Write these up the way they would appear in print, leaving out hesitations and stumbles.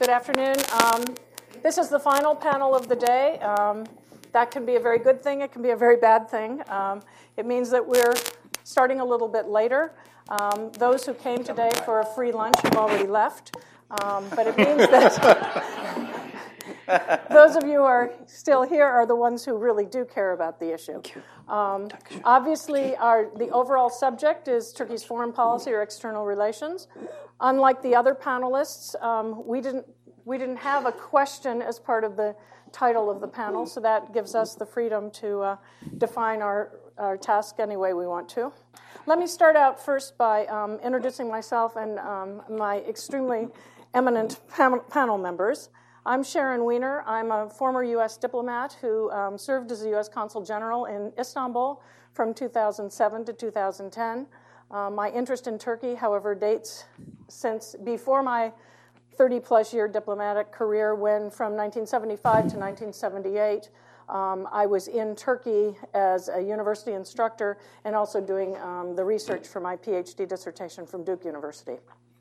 Good afternoon. This is the final panel of the day. That can be a very good thing. It can be a very bad thing. It means that we're starting a little bit later. Those who came today for a free lunch have already left. But it means that those of you who are still here are the ones who really do care about the issue. Obviously, the overall subject is Turkey's foreign policy or external relations. Unlike the other panelists, we didn't have a question as part of the title of the panel, so that gives us the freedom to define our task any way we want to. Let me start out first by introducing myself and my extremely eminent panel members. I'm Sharon Weiner. I'm a former U.S. diplomat who served as the U.S. Consul General in Istanbul from 2007 to 2010. My interest in Turkey, however, dates since before my 30-plus year diplomatic career, when from 1975 to 1978, I was in Turkey as a university instructor and also doing the research for my PhD dissertation from Duke University.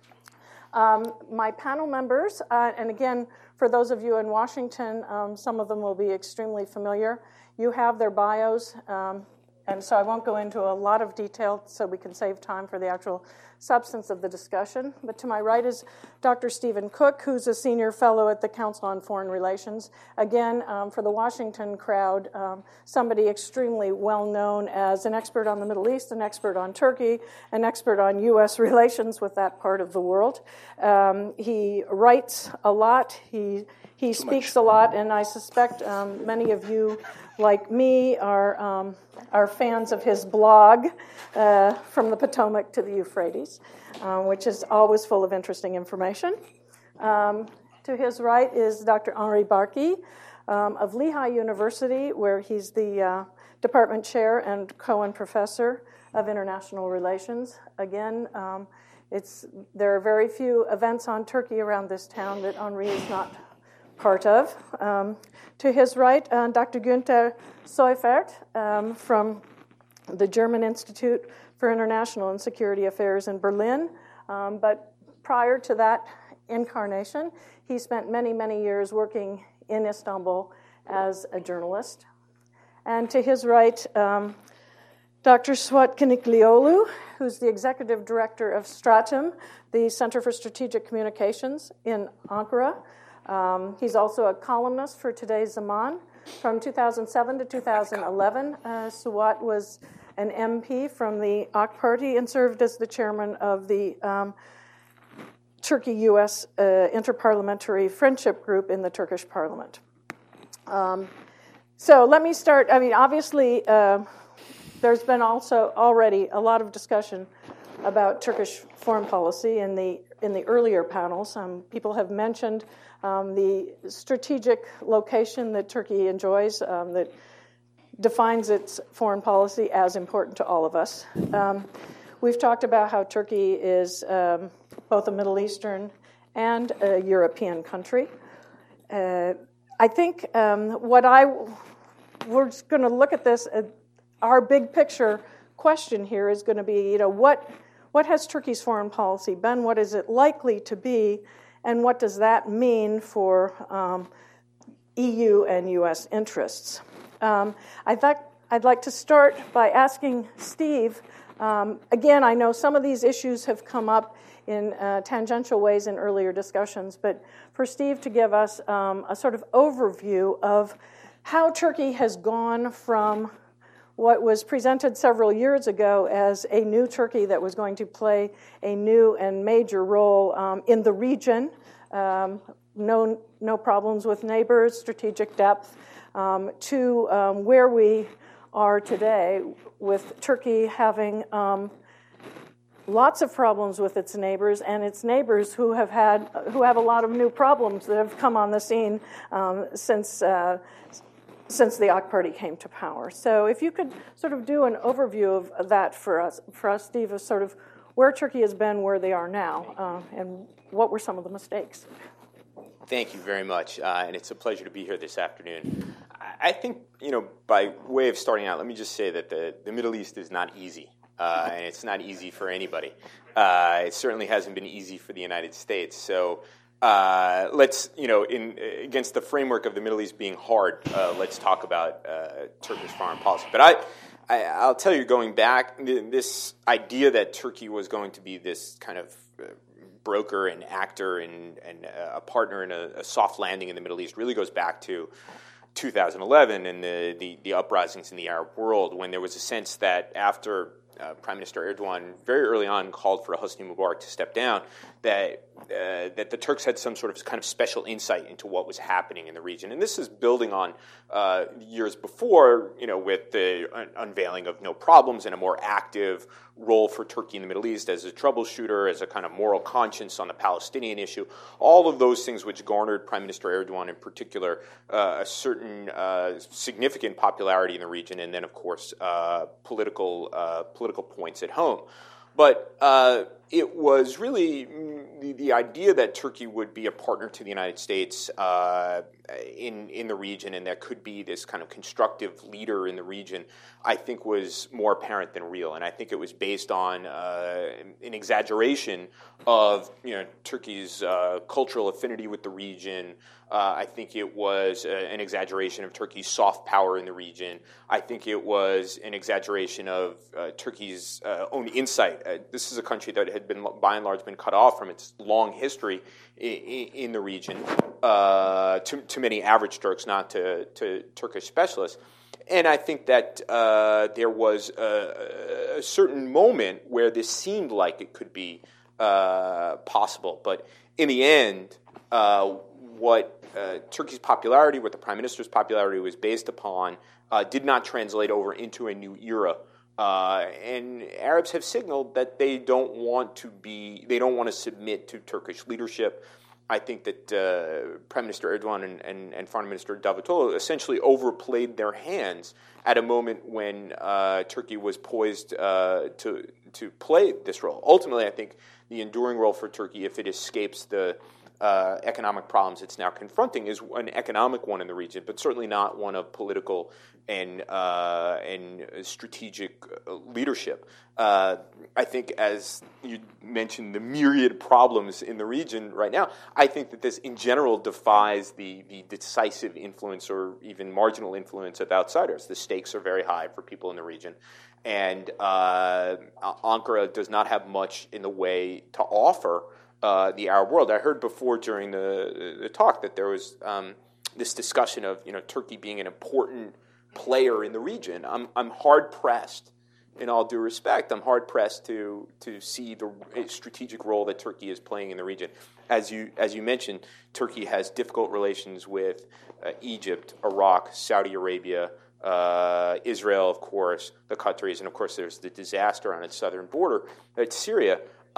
My panel members, and again, for those of you in Washington, some of them will be extremely familiar. You have their bios, and so I won't go into a lot of detail so we can save time for the actual substance of the discussion. But to my right is Dr. Stephen Cook, who's a senior fellow at the Council on Foreign Relations. Again, for the Washington crowd, somebody extremely well known as an expert on the Middle East, an expert on Turkey, an expert on U.S. relations with that part of the world. He writes a lot. He speaks a lot, and I suspect many of you, like me, are fans of his blog, From the Potomac to the Euphrates, which is always full of interesting information. To his right is Dr. Henri Barkey of Lehigh University, where he's the department chair and Cohen Professor of International Relations. Again, there are very few events on Turkey around this town that Henri is not part of. To his right, Dr. Günther Seufert from the German Institute for International and Security Affairs in Berlin. But prior to that incarnation, he spent many, many years working in Istanbul as a journalist. And to his right, Dr. Suat Kiniklioğlu, who's the executive director of Stratum, the Center for Strategic Communications in Ankara. He's also a columnist for Today's Zaman. From 2007 to 2011, Suat was an MP from the AK Party and served as the chairman of the Turkey-U.S. Interparliamentary Friendship Group in the Turkish Parliament. So let me start. I mean, obviously, there's been also already a lot of discussion about Turkish foreign policy in the earlier panels. People have mentioned the strategic location that Turkey enjoys that defines its foreign policy as important to all of us. We've talked about how Turkey is both a Middle Eastern and a European country. I think we're going to look at this. Our big picture question here is going to be, what has Turkey's foreign policy been? What is it likely to be? And what does that mean for EU and U.S. interests? I'd like to start by asking Steve. Again, I know some of these issues have come up in tangential ways in earlier discussions, but for Steve to give us a sort of overview of how Turkey has gone from what was presented several years ago as a new Turkey that was going to play a new and major role in the region, no problems with neighbors, strategic depth, to where we are today, with Turkey having lots of problems with its neighbors, and its neighbors who have a lot of new problems that have come on the scene since the AK Party came to power. So if you could sort of do an overview of that for us, Steve, of sort of where Turkey has been, where they are now, and what were some of the mistakes. Thank you very much, and it's a pleasure to be here this afternoon. I think, by way of starting out, let me just say that the Middle East is not easy, and it's not easy for anybody. It certainly hasn't been easy for the United States. So let's, against the framework of the Middle East being hard, let's talk about Turkish foreign policy. But I'll tell you, going back, this idea that Turkey was going to be this kind of broker and actor and a partner in a soft landing in the Middle East really goes back to 2011 and the uprisings in the Arab world, when there was a sense that after Prime Minister Erdogan very early on called for Hosni Mubarak to step down, that the Turks had some sort of kind of special insight into what was happening in the region. And this is building on years before, with the unveiling of No Problems and a more active role for Turkey in the Middle East as a troubleshooter, as a kind of moral conscience on the Palestinian issue. All of those things which garnered Prime Minister Erdogan in particular a certain significant popularity in the region, and then, of course, political points at home. But it was really the idea that Turkey would be a partner to the United States in the region, and that could be this kind of constructive leader in the region, I think was more apparent than real. And I think it was based on an exaggeration of Turkey's cultural affinity with the region. I think it was an exaggeration of Turkey's soft power in the region. I think it was an exaggeration of Turkey's own insight. This is a country that had been, by and large, been cut off from its long history in the region to many average Turks, not to Turkish specialists. And I think that there was a certain moment where this seemed like it could be possible. But in the end, what Turkey's popularity, what the prime minister's popularity was based upon, did not translate over into a new era. And Arabs have signaled that they don't want to submit to Turkish leadership. I think that Prime Minister Erdogan and Foreign Minister Davutoglu essentially overplayed their hands at a moment when Turkey was poised to play this role. Ultimately, I think the enduring role for Turkey, if it escapes the economic problems it's now confronting, is an economic one in the region, but certainly not one of political and strategic leadership. I think, as you mentioned, the myriad problems in the region right now, I think that this in general defies the decisive influence or even marginal influence of outsiders. The stakes are very high for people in the region. And Ankara does not have much in the way to offer the Arab world. I heard before during the talk that there was this discussion of Turkey being an important player in the region. I'm hard pressed, in all due respect, I'm hard pressed to see the strategic role that Turkey is playing in the region. As you mentioned, Turkey has difficult relations with Egypt, Iraq, Saudi Arabia, Israel, of course, the Qataris, and of course there's the disaster on its southern border. That's Syria.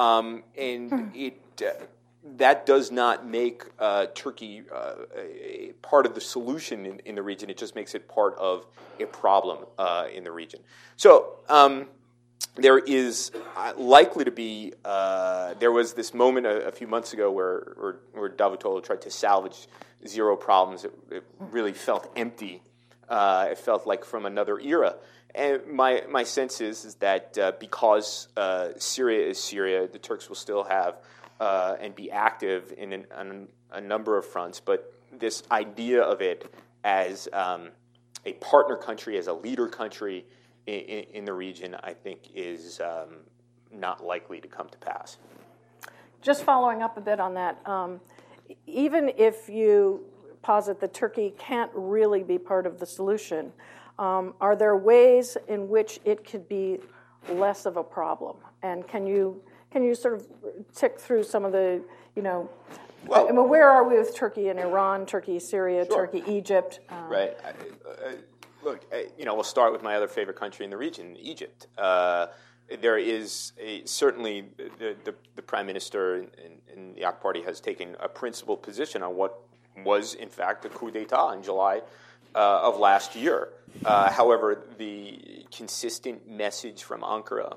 That does not make Turkey a part of the solution in the region. It just makes it part of a problem in the region. So there is likely to be. There was this moment a few months ago where Davutoglu tried to salvage zero problems. It really felt empty. It felt like from another era. And my sense is that because Syria is Syria, the Turks will still have and be active in a number of fronts. But this idea of it as a partner country, as a leader country in the region, I think is not likely to come to pass. Just following up a bit on that, even if you posit that Turkey can't really be part of the solution, are there ways in which it could be less of a problem? And can you sort of tick through some of the, well, I mean, where are we with Turkey and Iran, Turkey, Syria, sure. Turkey, Egypt? Right. Look, we'll start with my other favorite country in the region, Egypt. There is certainly the Prime Minister and the AK Party has taken a principled position on what was, in fact, a coup d'etat in July of last year. However, the consistent message from Ankara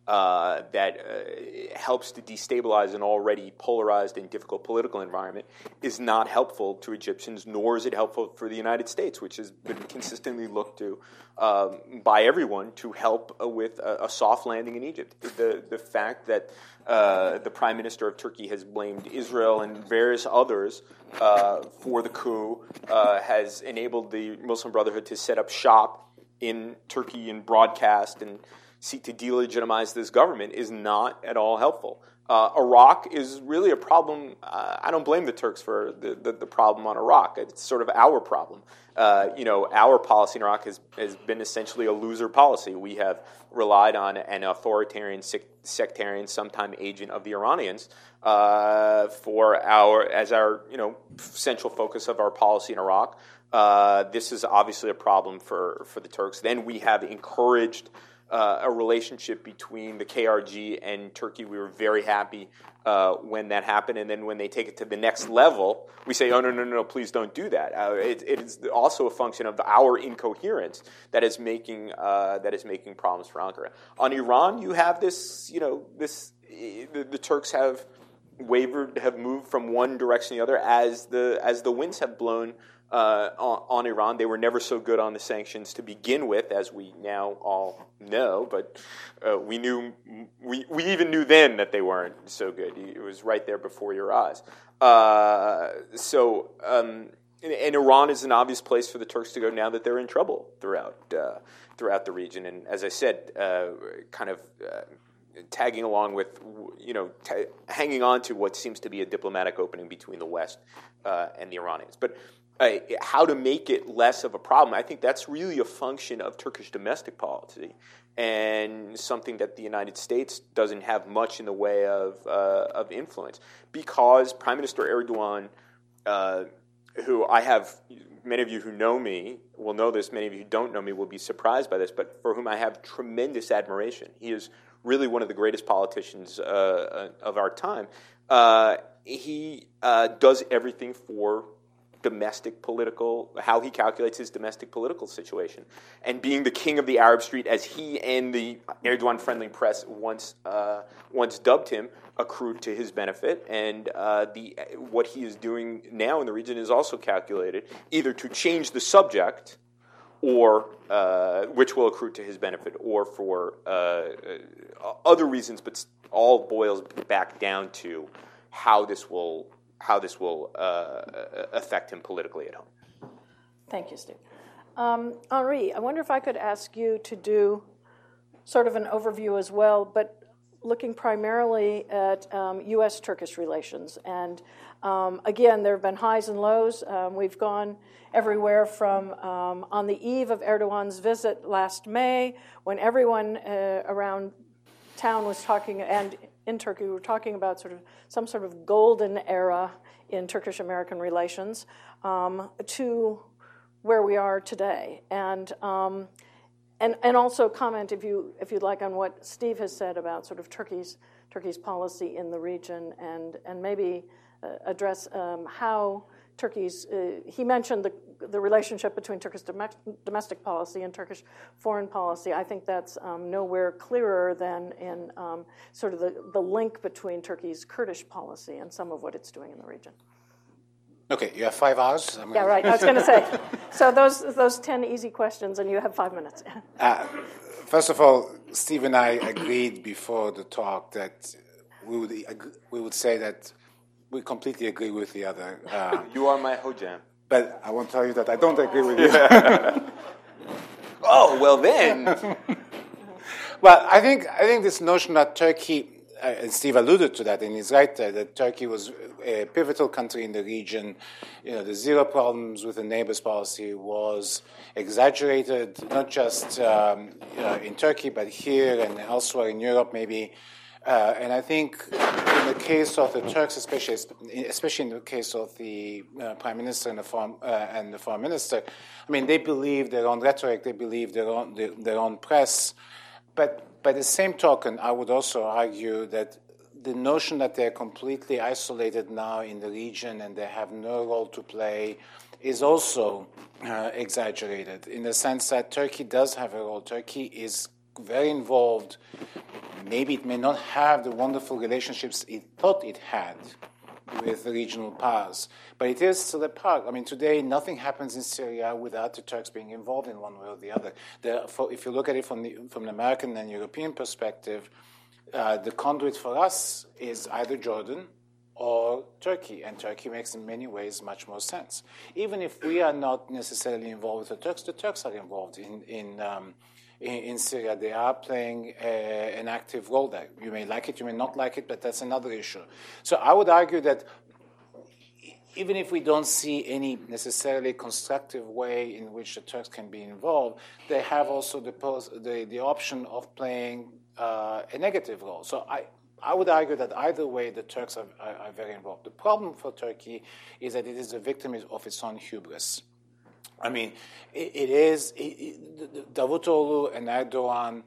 that helps to destabilize an already polarized and difficult political environment is not helpful to Egyptians, nor is it helpful for the United States, which has been consistently looked to by everyone to help with a soft landing in Egypt. The fact that the Prime Minister of Turkey has blamed Israel and various others for the coup has enabled the Muslim Brotherhood to set up shop in Turkey and broadcast and seek to delegitimize this government is not at all helpful. Iraq is really a problem. I don't blame the Turks for the problem on Iraq. It's sort of our problem. Our policy in Iraq has been essentially a loser policy. We have relied on an authoritarian, sectarian, sometime agent of the Iranians as our central focus of our policy in Iraq. This is obviously a problem for the Turks. Then we have encouraged a relationship between the KRG and Turkey. We were very happy when that happened, and then when they take it to the next level, we say, "Oh no! Please don't do that." It is also a function of our incoherence that is making problems for Ankara. On Iran, you have this. The Turks have wavered, have moved from one direction to the other as the winds have blown on Iran. They were never so good on the sanctions to begin with, as we now all know. But we even knew then that they weren't so good. It was right there before your eyes. And Iran is an obvious place for the Turks to go now that they're in trouble throughout the region. And as I said, tagging along with, hanging on to what seems to be a diplomatic opening between the West and the Iranians. But how to make it less of a problem, I think that's really a function of Turkish domestic policy and something that the United States doesn't have much in the way of influence. Because Prime Minister Erdogan, who I have, many of you who know me will know this, many of you who don't know me will be surprised by this, but for whom I have tremendous admiration. He is really one of the greatest politicians of our time. He does everything for how he calculates his domestic political situation. And being the king of the Arab street, as he and the Erdogan-friendly press once dubbed him, accrued to his benefit. And what he is doing now in the region is also calculated either to change the subject, or which will accrue to his benefit, or for other reasons, but all boils back down to how this will affect him politically at home. Thank you, Steve. Henri, I wonder if I could ask you to do sort of an overview as well, but looking primarily at U.S.-Turkish relations. And again, there have been highs and lows. We've gone everywhere from on the eve of Erdogan's visit last May, when everyone around town was talking, and in Turkey, we were talking about some sort of golden era in Turkish-American relations, to where we are today, and also comment, if you'd like, on what Steve has said about sort of Turkey's policy in the region, and maybe address how Turkey's. He mentioned the relationship between Turkish domestic policy and Turkish foreign policy. I think that's nowhere clearer than in sort of the link between Turkey's Kurdish policy and some of what it's doing in the region. Okay, you have 5 hours. Yeah, right. I was going to say. So those 10 easy questions, and you have 5 minutes. First of all, Steve and I agreed before the talk that we would say that we completely agree with the other. You are my hojam. But I won't tell you that I don't agree with you. Oh, well then. Well, I think this notion that Turkey, and Steve alluded to that, and he's right there, that Turkey was a pivotal country in the region. The zero problems with the neighbors policy was exaggerated, not just in Turkey, but here and elsewhere in Europe, maybe. And I think in the case of the Turks, especially in the case of the prime minister and the foreign minister, I mean, they believe their own rhetoric, they believe their own press. But by the same token, I would also argue that the notion that they're completely isolated now in the region and they have no role to play is also exaggerated, in the sense that Turkey does have a role. Turkey is very involved, maybe it may not have the wonderful relationships it thought it had with the regional powers, but it is still a part. I mean, today nothing happens in Syria without the Turks being involved in one way or the other. Therefore, if you look at it from an American and European perspective, the conduit for us is either Jordan or Turkey, and Turkey makes in many ways much more sense. Even if we are not necessarily involved with the Turks are involved in Syria. They are playing an active role there. You may like it, you may not like it, but that's another issue. So I would argue that even if we don't see any necessarily constructive way in which the Turks can be involved, they have also the option of playing a negative role. So I would argue that either way, the Turks are very involved. The problem for Turkey is that it is a victim of its own hubris. I mean, Davutoglu and Erdogan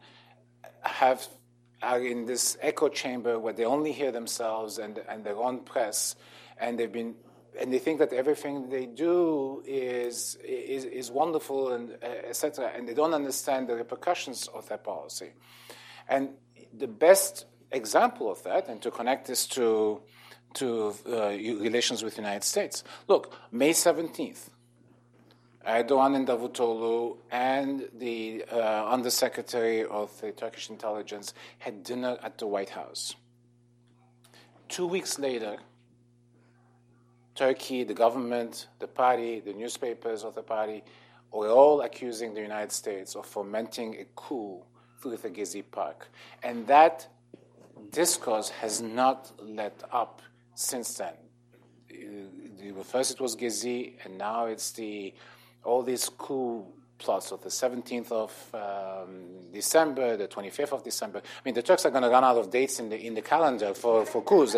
are in this echo chamber where they only hear themselves and their own press, and they think that everything they do is wonderful and etc. And they don't understand the repercussions of their policy. And the best example of that, and to connect this to relations with the United States, look, May 17th. Erdogan and Davutoglu and the Undersecretary of the Turkish Intelligence had dinner at the White House. 2 weeks later, Turkey, the government, the party, the newspapers of the party, were all accusing the United States of fomenting a coup through the Gezi Park. And that discourse has not let up since then. First it was Gezi, and now it's all these coup plots of the 17th of December, the 25th of December. I mean, the Turks are going to run out of dates in the calendar for coups.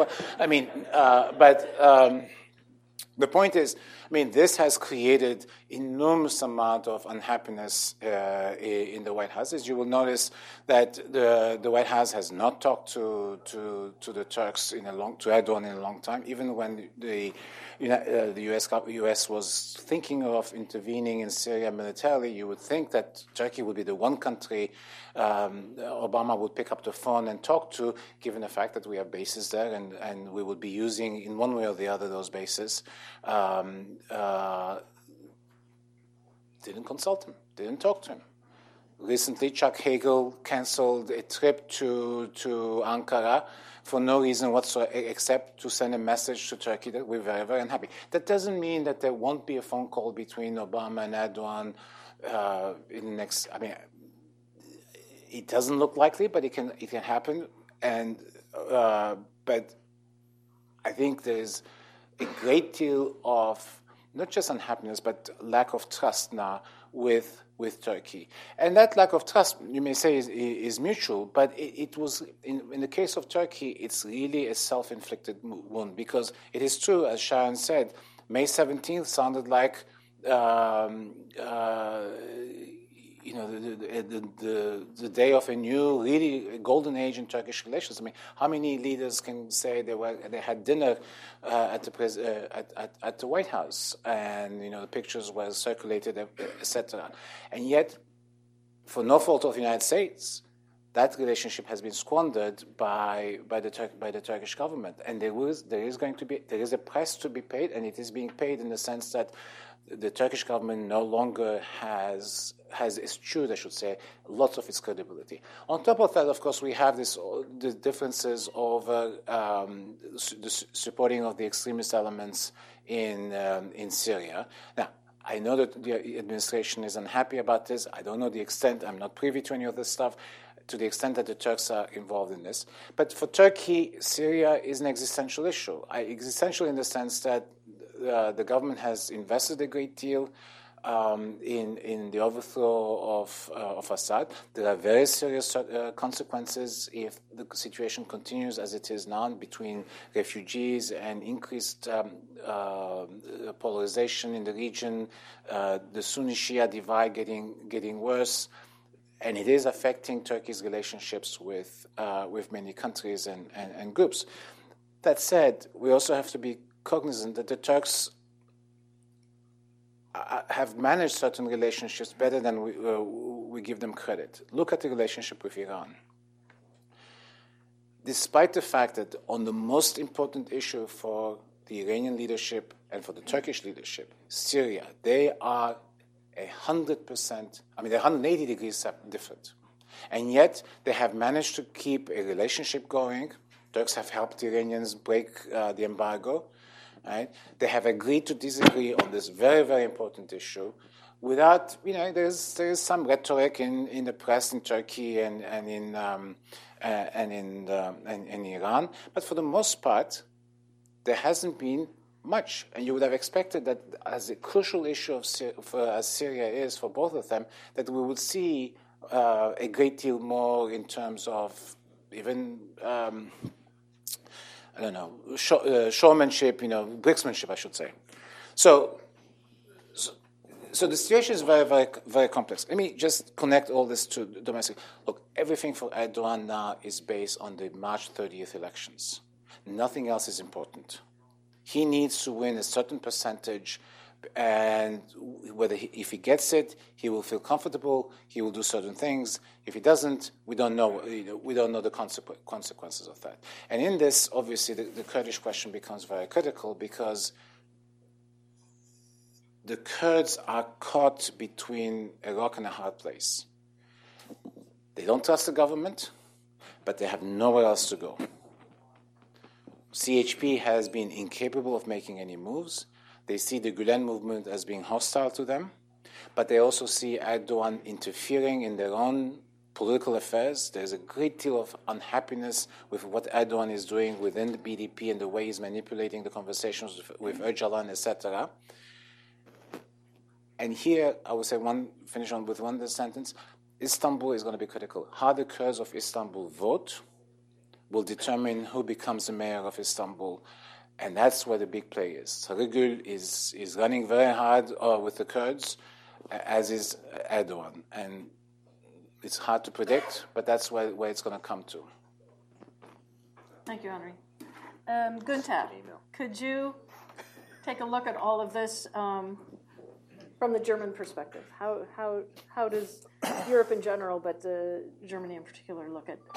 The point is, I mean, this has created enormous amount of unhappiness in the White House. As you will notice that the White House has not talked to the Turks to Erdogan in a long time, even when the U.S. was thinking of intervening in Syria militarily. You would think that Turkey would be the one country Obama would pick up the phone and talk to, given the fact that we have bases there and we would be using in one way or the other those bases. Didn't consult him, didn't talk to him. Recently, Chuck Hagel canceled a trip to Ankara for no reason whatsoever except to send a message to Turkey that we're very, very unhappy. That doesn't mean that there won't be a phone call between Obama and Erdogan in the next. I mean, it doesn't look likely, but it can happen. And but I think there's a great deal of not just unhappiness, but lack of trust now with Turkey. And that lack of trust, you may say, is mutual, but it was, in the case of Turkey, it's really a self-inflicted wound, because it is true, as Sharon said, May 17th sounded like the day of a new, really golden age in Turkish relations. I mean, how many leaders can say they had dinner at the White House, and the pictures were circulated, etc. And yet, for no fault of the United States, that relationship has been squandered by the Turkish government, and there is a price to be paid, and it is being paid in the sense that the Turkish government no longer has eschewed, I should say, lots of its credibility. On top of that, of course, we have the differences over the supporting of the extremist elements in Syria. Now, I know that the administration is unhappy about this. I don't know the extent. I'm not privy to any of this stuff, to the extent that the Turks are involved in this. But for Turkey, Syria is an existential issue. Existential in the sense that the government has invested a great deal in the overthrow of Assad. There are very serious consequences if the situation continues as it is now, between refugees and increased polarization in the region, the Sunni-Shia divide getting worse, and it is affecting Turkey's relationships with many countries and groups. That said, we also have to be cognizant that the Turks have managed certain relationships better than we give them credit. Look at the relationship with Iran. despite the fact that on the most important issue for the Iranian leadership and for the Turkish leadership, Syria, they are 100%, they're 180 degrees different. And yet they have managed to keep a relationship going. Turks have helped the Iranians break the embargo. Right? They have agreed to disagree on this very, very important issue without, there's some rhetoric in the press in Turkey and in Iran. But for the most part, there hasn't been much. And you would have expected that as a crucial issue as Syria is for both of them, that we would see a great deal more in terms of even, showmanship, bricksmanship, I should say. So the situation is very, very, very complex. Let me just connect all this to domestic. Look, everything for Erdogan now is based on the March 30th elections. Nothing else is important. He needs to win a certain percentage, and if he gets it, he will feel comfortable. He will do certain things. If he doesn't, we don't know. We don't know the consequences of that. And in this, obviously, the Kurdish question becomes very critical because the Kurds are caught between a rock and a hard place. They don't trust the government, but they have nowhere else to go. CHP has been incapable of making any moves. They see the Gulen movement as being hostile to them, but they also see Erdogan interfering in their own political affairs. There's a great deal of unhappiness with what Erdogan is doing within the BDP and the way he's manipulating the conversations with Öcalan, etc. And here, I would say finish on with one sentence. Istanbul is going to be critical. How the Kurds of Istanbul vote will determine who becomes the mayor of Istanbul. And that's where the big play is. Sarıgül is running very hard with the Kurds, as is Erdogan. And it's hard to predict, but that's where it's going to come to. Thank you, Henry. Günther, could you take a look at all of this from the German perspective? How does Europe in general, but Germany in particular, look at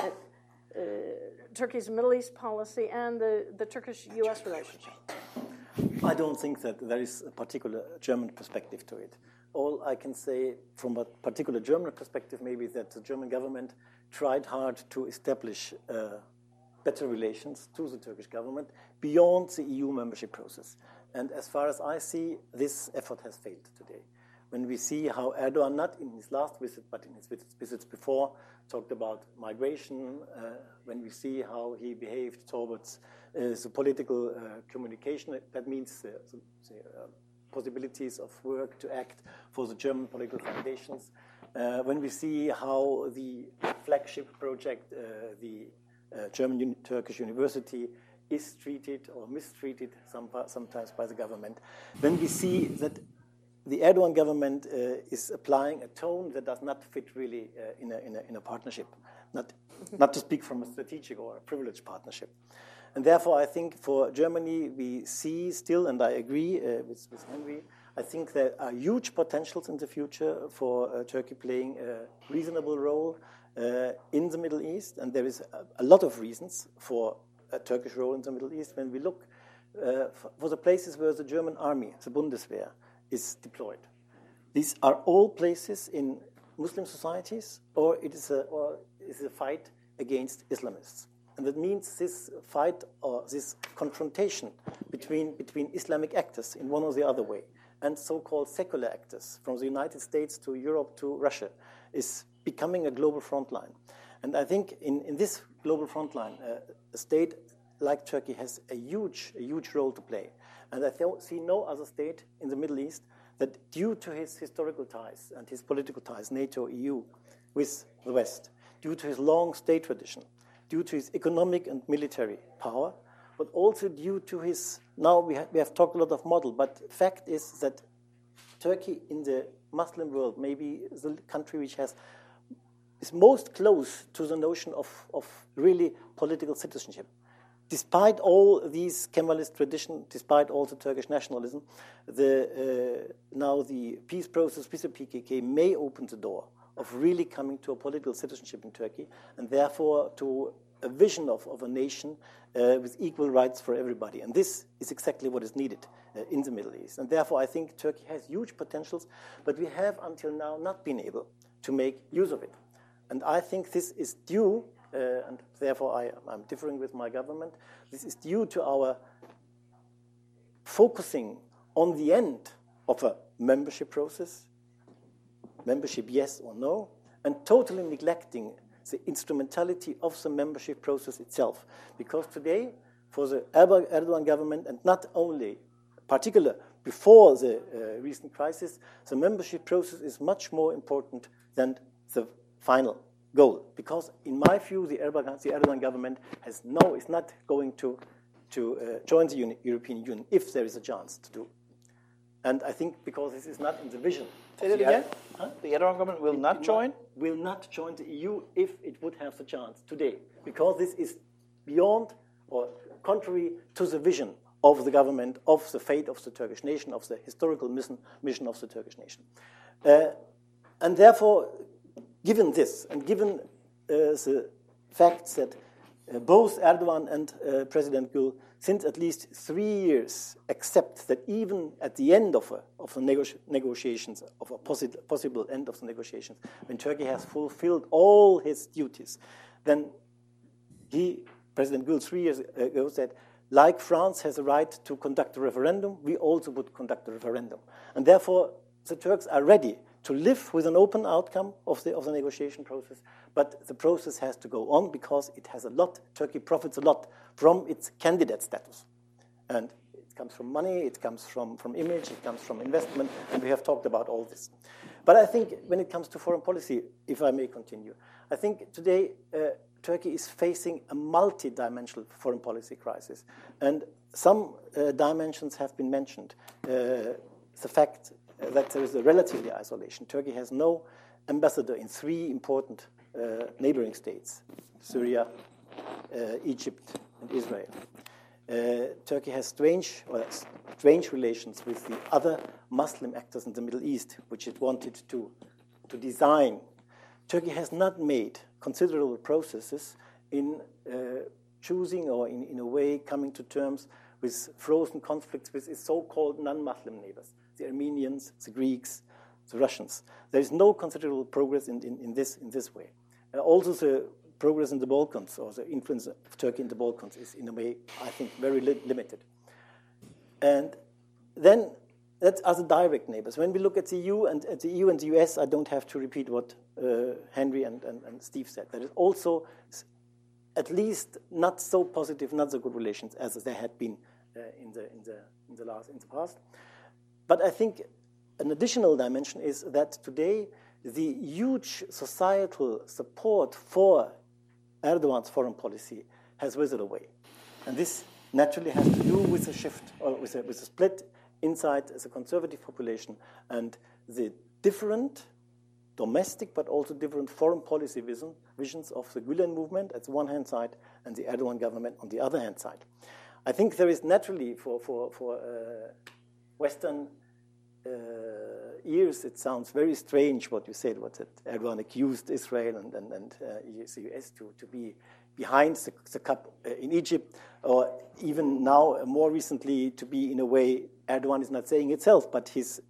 Turkey's Middle East policy and the Turkish-U.S. relationship? I don't think that there is a particular German perspective to it. All I can say from a particular German perspective maybe is that the German government tried hard to establish better relations to the Turkish government beyond the EU membership process. And as far as I see, this effort has failed today. When we see how Erdogan, not in his last visit, but in his visits before, talked about migration, when we see how he behaved towards the political communication, that means the possibilities of work to act for the German political foundations. When we see how the flagship project, the German-Turkish University, is treated or mistreated sometimes by the government. When we see that the Erdogan government is applying a tone that does not fit really in a partnership, not to speak from a strategic or a privileged partnership. And therefore, I think for Germany, we see still, and I agree with Henry, I think there are huge potentials in the future for Turkey playing a reasonable role in the Middle East, and there is a lot of reasons for a Turkish role in the Middle East. When we look for the places where the German army, the Bundeswehr, is deployed. These are all places in Muslim societies, or it is a fight against Islamists. And that means this fight or this confrontation between Islamic actors in one or the other way and so-called secular actors from the United States to Europe to Russia is becoming a global front line. And I think in this global front line, a state like Turkey has a huge role to play. And I see no other state in the Middle East that, due to his historical ties and his political ties, NATO, EU, with the West, due to his long state tradition, due to his economic and military power, but also due to his, now we have talked a lot of model, but fact is that Turkey in the Muslim world may be the country which is most close to the notion of really political citizenship. Despite all these Kemalist tradition, despite all the Turkish nationalism, now the peace process with the PKK may open the door of really coming to a political citizenship in Turkey, and therefore to a vision of a nation with equal rights for everybody. And this is exactly what is needed in the Middle East. And therefore, I think Turkey has huge potentials, but we have until now not been able to make use of it. And I think this is due, and therefore I'm differing with my government, this is due to our focusing on the end of a membership process, membership yes or no, and totally neglecting the instrumentality of the membership process itself. Because today, for the Erdogan government, and not only particular before the recent crisis, the membership process is much more important than the final goal. Because in my view, the Erdogan government is not going to join the European Union if there is a chance to do. And I think because this is not in the vision. Say that again? Huh? The Erdogan government will not join? Will not join the EU if it would have the chance today. Because this is beyond or contrary to the vision of the government, of the fate of the Turkish nation, of the historical mission of the Turkish nation. And therefore, given this, and given the facts that both Erdogan and President Gül, since at least 3 years, accept that even at the end of the negotiations, of a possible end of the negotiations, when Turkey has fulfilled all his duties, then President Gül 3 years ago said, like France has a right to conduct a referendum, we also would conduct a referendum. And therefore, the Turks are ready to live with an open outcome of the negotiation process, but the process has to go on because it has a lot, Turkey profits a lot from its candidate status. And it comes from money, it comes from image, it comes from investment, and we have talked about all this. But I think when it comes to foreign policy, if I may continue, I think today Turkey is facing a multi-dimensional foreign policy crisis. And some dimensions have been mentioned. The fact that there is a relative isolation. Turkey has no ambassador in 3 important neighboring states, Syria, Egypt, and Israel. Turkey has strange relations with the other Muslim actors in the Middle East, which it wanted to design. Turkey has not made considerable processes in choosing or in a way coming to terms with frozen conflicts with its so-called non-Muslim neighbors, the Armenians, the Greeks, the Russians. There is no considerable progress in this way. Also, the progress in the Balkans, or the influence of Turkey in the Balkans, is in a way, I think, very limited. And then that are the direct neighbors. When we look at the EU and the US, I don't have to repeat what Henry and Steve said. There is also at least not so positive, not so good relations as there had been in the past. But I think an additional dimension is that today the huge societal support for Erdogan's foreign policy has withered away. And this naturally has to do with a shift, or with a split inside the conservative population, and the different domestic but also different foreign policy visions of the Gülen movement at the one hand side and the Erdogan government on the other hand side. I think there is naturally for Western ears, it sounds very strange what you said, what that Erdogan accused Israel and the US to be behind the cup in Egypt, or even now, more recently, to be in a way, Erdogan is not saying itself, but his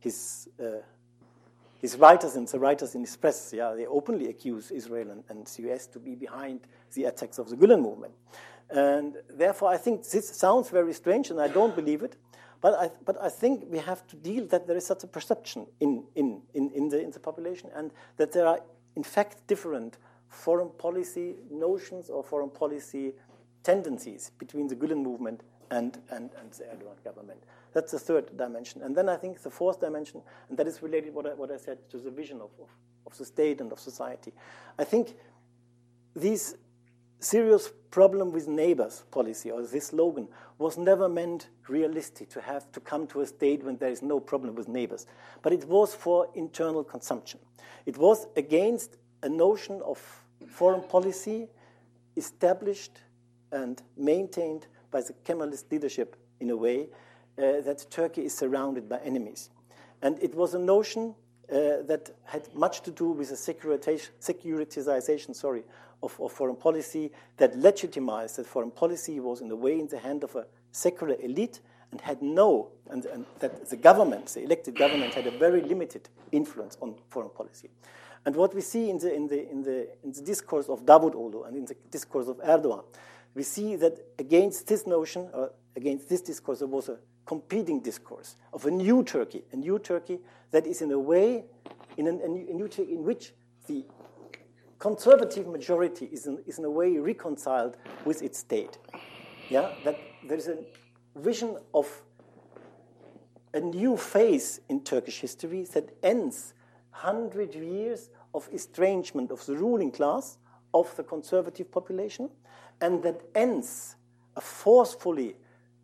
writers and the writers in his press, they openly accuse Israel and the US to be behind the attacks of the Gülen movement. And therefore, I think this sounds very strange, and I don't believe it. But I think we have to deal that there is such a perception in the population, and that there are, in fact, different foreign policy notions or foreign policy tendencies between the Gülen movement and the Erdogan government. That's the third dimension. And then I think the fourth dimension, and that is related what I said to the vision of the state and of society. I think these serious problem with neighbors policy, or this slogan, was never meant realistic to have to come to a state when there is no problem with neighbors. But it was for internal consumption. It was against a notion of foreign policy established and maintained by the Kemalist leadership in a way that Turkey is surrounded by enemies. And it was a notion that had much to do with the securitization of foreign policy that legitimized that foreign policy was in a way in the hand of a secular elite and had and that the government, the elected government, had a very limited influence on foreign policy. And what we see in the discourse of Davutoglu and in the discourse of Erdogan, we see that against this notion, or against this discourse, there was a competing discourse of a new Turkey that is in a way, a new Turkey in which the conservative majority is in a way reconciled with its state. Yeah, that there is a vision of a new phase in Turkish history that ends 100 years of estrangement of the ruling class, of the conservative population, and that ends a forcefully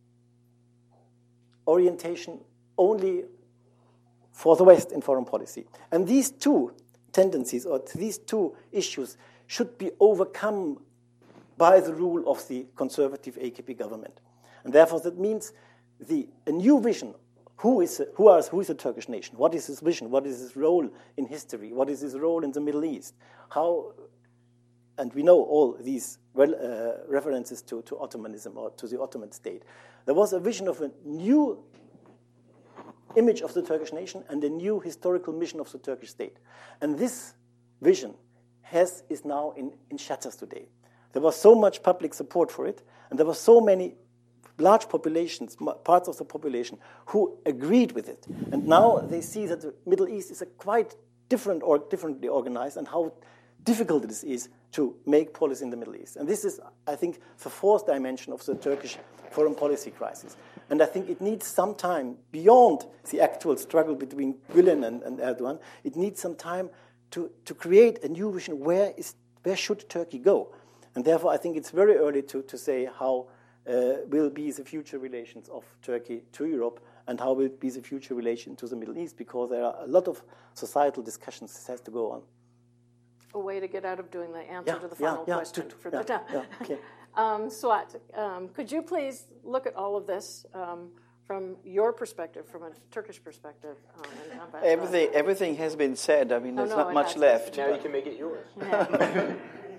orientation only for the West in foreign policy. And these two tendencies, or these two issues, should be overcome by the rule of the conservative AKP government. And therefore that means a new vision. Who is the Turkish nation? What is his vision? What is his role in history? What is his role in the Middle East? And we know all these references to Ottomanism or to the Ottoman state. There was a vision of a new image of the Turkish nation and a new historical mission of the Turkish state. And this vision is now in shatters today. There was so much public support for it, and there were so many large populations, parts of the population, who agreed with it. And now they see that the Middle East is a quite differently organized, and how difficult it is to make policy in the Middle East. And this is, I think, the fourth dimension of the Turkish foreign policy crisis. And I think it needs some time beyond the actual struggle between Gülen and Erdogan. It needs some time to create a new vision. Where should Turkey go? And therefore, I think it's very early to say how will be the future relations of Turkey to Europe, and how will be the future relation to the Middle East, because there are a lot of societal discussions that has to go on. A way to get out of doing the answer to the final question for the time. Okay. Suat, could you please look at all of this from your perspective, from a Turkish perspective? Everything has been said. I mean, there's not much left. Now you can make it yours. Yeah.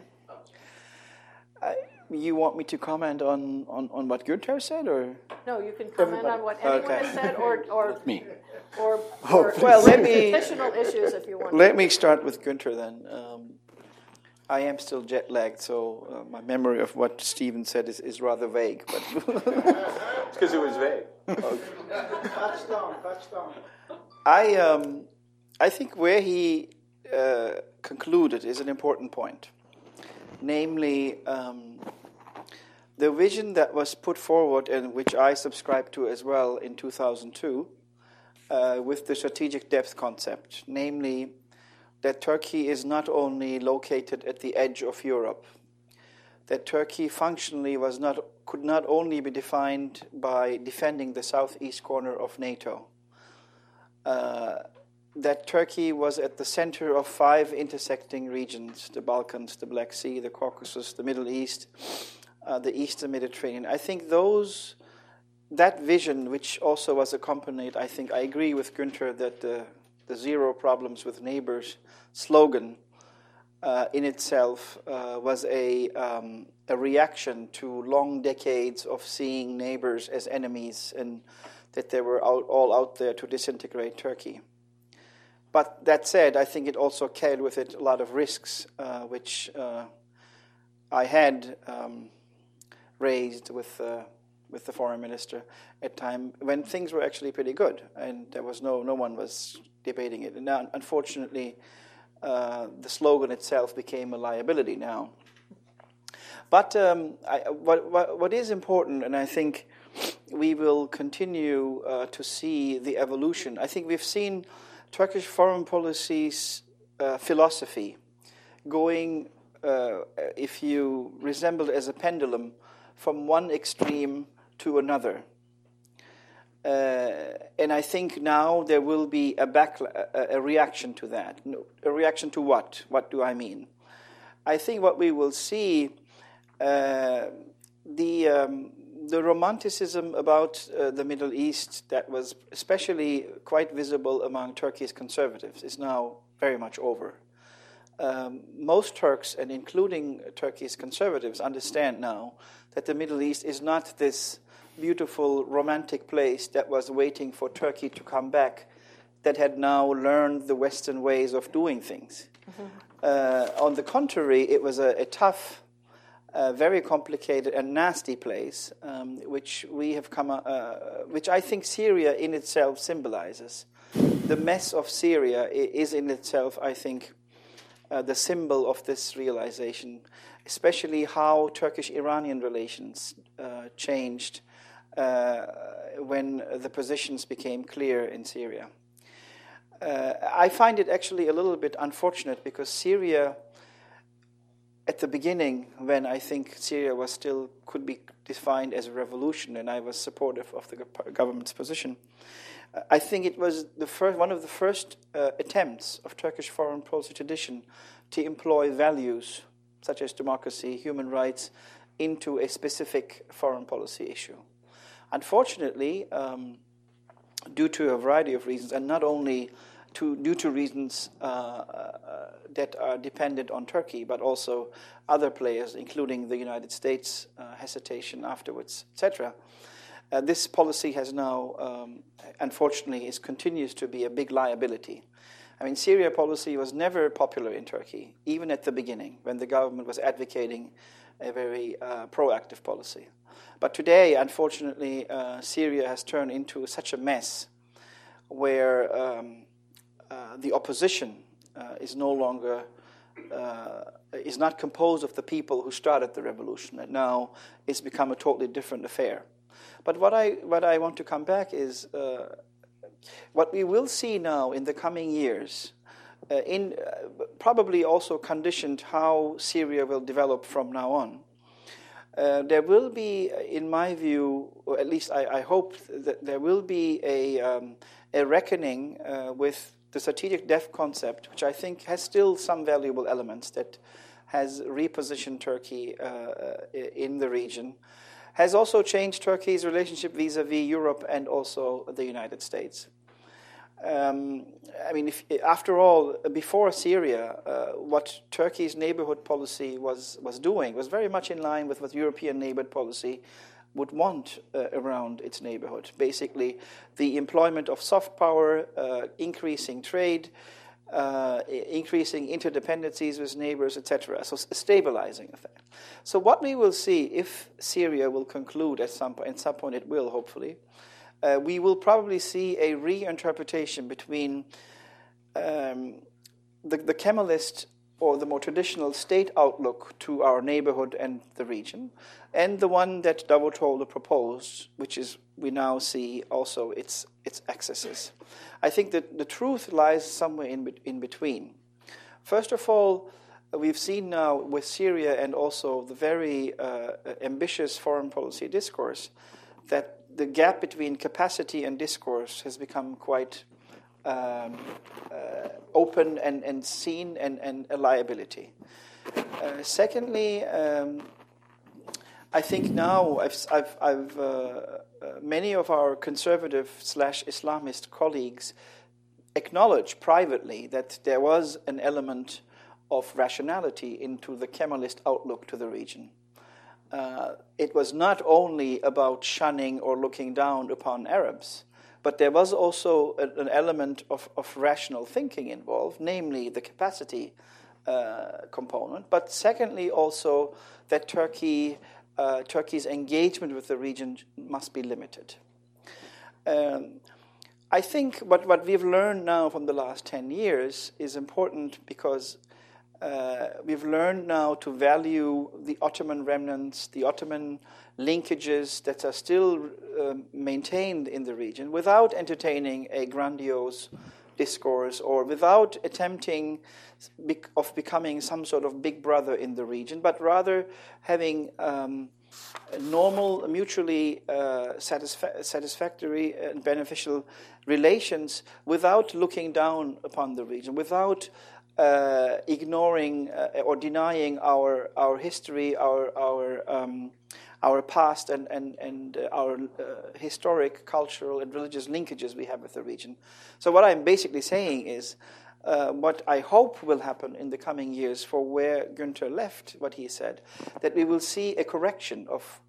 You want me to comment on what Günther said, or? No, you can comment on what anyone has said, or me. Or well, let me additional issues if you want. Let me start with Günther then. I am still jet lagged, so my memory of what Stephen said is rather vague. But it's because it was vague. Touchdown. I think where he concluded is an important point, namely the vision that was put forward and which I subscribed to as well in 2002 with the strategic depth concept, namely that Turkey is not only located at the edge of Europe, that Turkey functionally could not only be defined by defending the southeast corner of NATO, that Turkey was at the center of 5 intersecting regions: the Balkans, the Black Sea, the Caucasus, the Middle East, the Eastern Mediterranean. I think that vision, which also was accompanied, I think I agree with Günther that the zero problems with neighbors slogan in itself was a reaction to long decades of seeing neighbors as enemies, and that they were all out there to disintegrate Turkey. But that said, I think it also carried with it a lot of risks, which I had raised with the foreign minister at time when things were actually pretty good, and there was no one was debating it. And now, unfortunately, the slogan itself became a liability now. But what is important, and I think we will continue to see the evolution. I think we've seen Turkish foreign policy's philosophy going, if you resemble it as a pendulum, from one extreme to another. And I think now there will be a reaction to that. A reaction to what? What do I mean? I think what we will see, the romanticism about the Middle East that was especially quite visible among Turkey's conservatives is now very much over. most Turks, and including Turkey's conservatives, understand now that the Middle East is not this beautiful, romantic place that was waiting for Turkey to come back, that had now learned the Western ways of doing things. On the contrary, it was a tough, very complicated and nasty place, which we have which I think Syria in itself symbolizes. The mess of Syria is in itself, I think, the symbol of this realization, especially how Turkish-Iranian relations changed when the positions became clear in Syria. I find it actually a little bit unfortunate because Syria, at the beginning, when I think Syria was still could be defined as a revolution, and I was supportive of the government's position, I think it was one of the first attempts of Turkish foreign policy tradition to employ values such as democracy, human rights, into a specific foreign policy issue. Unfortunately, due to a variety of reasons, and not only due to reasons that are dependent on Turkey, but also other players, including the United States hesitation afterwards, etc., this policy has now, unfortunately, continues to be a big liability. I mean, Syria policy was never popular in Turkey, even at the beginning, when the government was advocating a very proactive policy. But today, unfortunately, Syria has turned into such a mess where the opposition is no longer is not composed of the people who started the revolution, and now it's become a totally different affair. But what I want to come back is what we will see now in the coming years, probably also conditioned how Syria will develop from now on. There will be, in my view, or at least I hope, that there will be a reckoning with the strategic depth concept, which I think has still some valuable elements, that has repositioned Turkey in the region, has also changed Turkey's relationship vis-à-vis Europe and also the United States. I mean, after all, before Syria, what Turkey's neighborhood policy was doing was very much in line with what European neighborhood policy would want around its neighborhood. Basically, the employment of soft power, increasing trade, increasing interdependencies with neighbors, etc. So a stabilizing effect. So what we will see if Syria will conclude at some point it will, hopefully, we will probably see a reinterpretation between the Kemalist or the more traditional state outlook to our neighborhood and the region, and the one that Davutoglu proposed, which is we now see also its excesses. I think that the truth lies somewhere in between. First of all, we've seen now with Syria and also the very ambitious foreign policy discourse that the gap between capacity and discourse has become quite open and seen and a liability. Secondly, I think now many of our conservative/Islamist colleagues acknowledge privately that there was an element of rationality into the Kemalist outlook to the region. It was not only about shunning or looking down upon Arabs, but there was also an element of rational thinking involved, namely the capacity component, but secondly also that Turkey's engagement with the region must be limited. I think what we've learned now from the last 10 years is important because we've learned now to value the Ottoman remnants, the Ottoman linkages that are still maintained in the region without entertaining a grandiose discourse or without attempting of becoming some sort of big brother in the region, but rather having normal, mutually satisfactory and beneficial relations without looking down upon the region, without ignoring or denying our history, our past, and our historic, cultural, and religious linkages we have with the region. So what I'm basically saying is what I hope will happen in the coming years, for where Günther left, what he said, that we will see a correction of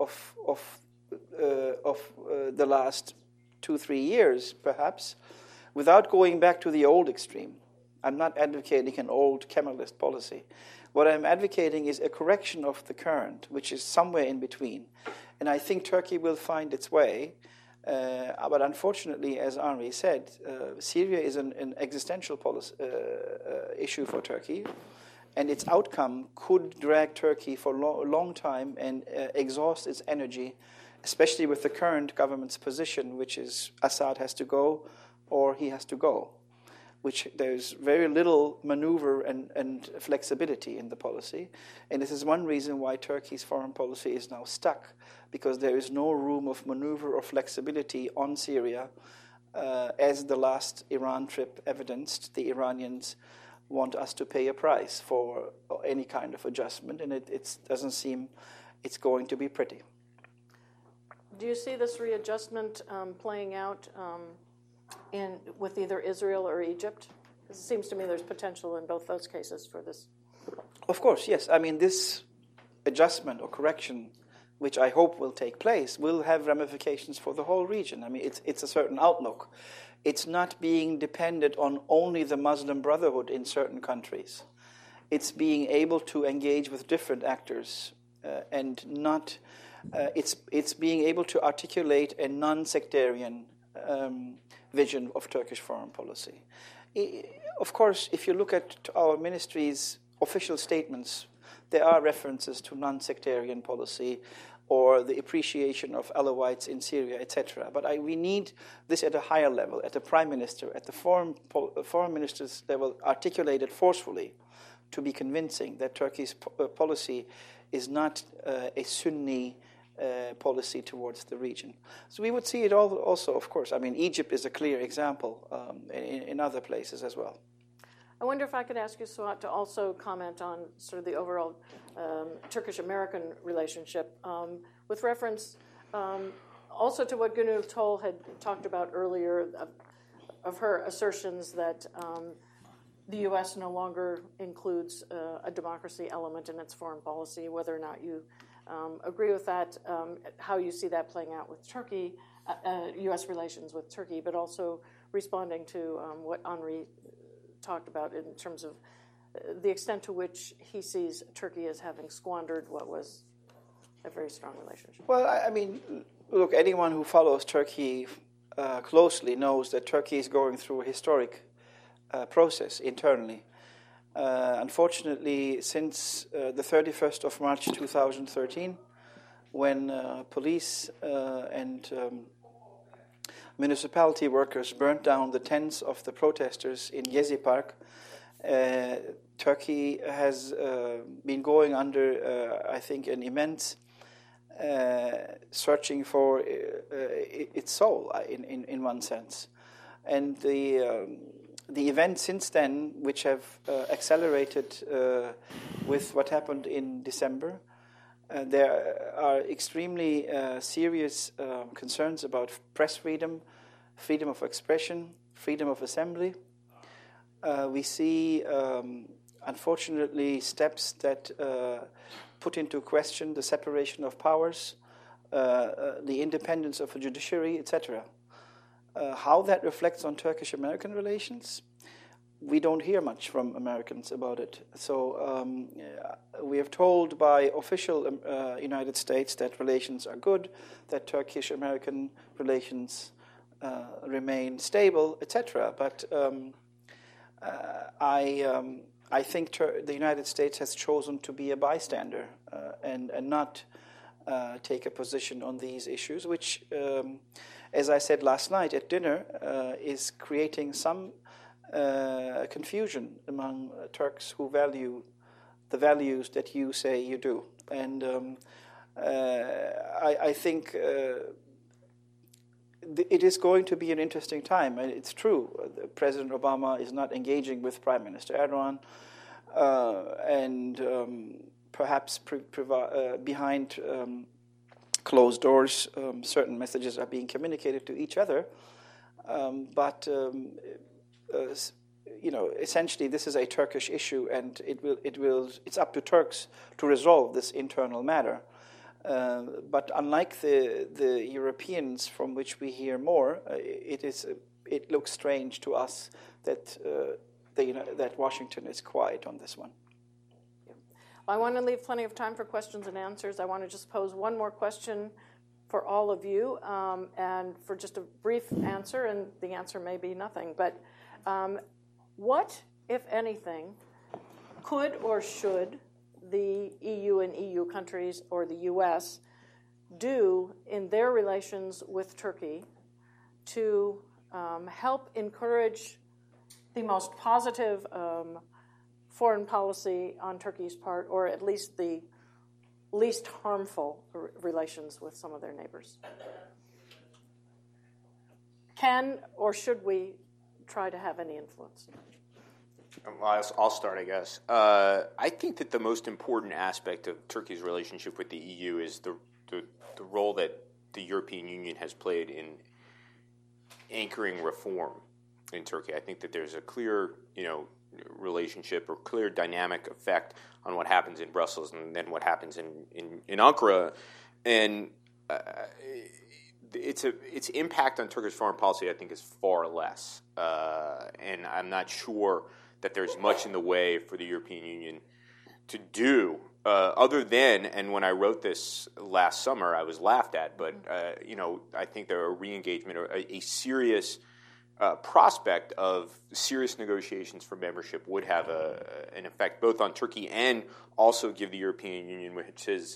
the last 2-3 years, perhaps, without going back to the old extreme. I'm not advocating an old Kemalist policy. What I'm advocating is a correction of the current, which is somewhere in between. And I think Turkey will find its way. But unfortunately, as Henri said, Syria is an existential issue for Turkey. And its outcome could drag Turkey for a long time and exhaust its energy, especially with the current government's position, which is Assad has to go or he has to go, which there's very little maneuver and flexibility in the policy. And this is one reason why Turkey's foreign policy is now stuck, because there is no room of maneuver or flexibility on Syria. As the last Iran trip evidenced, the Iranians want us to pay a price for any kind of adjustment, and it doesn't seem it's going to be pretty. Do you see this readjustment playing out with either Israel or Egypt? It seems to me there's potential in both those cases for this. Of course, yes. I mean, this adjustment or correction, which I hope will take place, will have ramifications for the whole region. I mean, it's a certain outlook. It's not being dependent on only the Muslim Brotherhood in certain countries. It's being able to engage with different actors and not. It's being able to articulate a non-sectarian vision of Turkish foreign policy. Of course, if you look at our ministry's official statements, there are references to non-sectarian policy or the appreciation of Alawites in Syria, etc. But we need this at a higher level, at the prime minister, at the foreign minister's level, articulated forcefully to be convincing that Turkey's policy is not a Sunni policy towards the region. So we would see it also, of course. I mean, Egypt is a clear example in other places as well. I wonder if I could ask you, Suat, to also comment on sort of the overall Turkish-American relationship, with reference also to what Gönül Tol had talked about earlier, of her assertions that the U.S. no longer includes a democracy element in its foreign policy, whether or not you agree with that, how you see that playing out with Turkey, U.S. relations with Turkey, but also responding to what Henri talked about in terms of the extent to which he sees Turkey as having squandered what was a very strong relationship. Well, I mean, look, anyone who follows Turkey closely knows that Turkey is going through a historic process internally. Unfortunately, since the 31st of March 2013, when police and municipality workers burnt down the tents of the protesters in Gezi Park, Turkey has been going under, I think, an immense searching for its soul, in one sense. And the events since then, which have accelerated with what happened in December, there are extremely serious concerns about press freedom, freedom of expression, freedom of assembly. We see, unfortunately, steps that put into question the separation of powers, the independence of the judiciary, etc. How that reflects on Turkish-American relations, we don't hear much from Americans about it. So we are told by official United States that relations are good, that Turkish-American relations remain stable, etc. But I think the United States has chosen to be a bystander and not take a position on these issues, which, as I said last night at dinner, is creating some confusion among Turks who value the values that you say you do. And I think it is going to be an interesting time. And it's true, President Obama is not engaging with Prime Minister Erdogan, and perhaps behind closed doors, certain messages are being communicated to each other. But essentially this is a Turkish issue, and it's up to Turks to resolve this internal matter. But unlike the Europeans, from which we hear more, it looks strange to us that that Washington is quiet on this one. I want to leave plenty of time for questions and answers. I want to just pose one more question for all of you, and for just a brief answer, and the answer may be nothing. But what, if anything, could or should the EU and EU countries or the U.S. do in their relations with Turkey to help encourage the most positive foreign policy on Turkey's part, or at least the least harmful relations with some of their neighbors? Can or should we try to have any influence? Well, I'll start, I guess. I think that the most important aspect of Turkey's relationship with the EU is the role that the European Union has played in anchoring reform in Turkey. I think that there's a clear, relationship or clear dynamic effect on what happens in Brussels and then what happens in Ankara, and its impact on Turkish foreign policy, I think, is far less. And I'm not sure that there's much in the way for the European Union to do, other than, and when I wrote this last summer, I was laughed at, but I think there are re-engagement or a serious prospect of serious negotiations for membership would have an effect both on Turkey and also give the European Union, which is,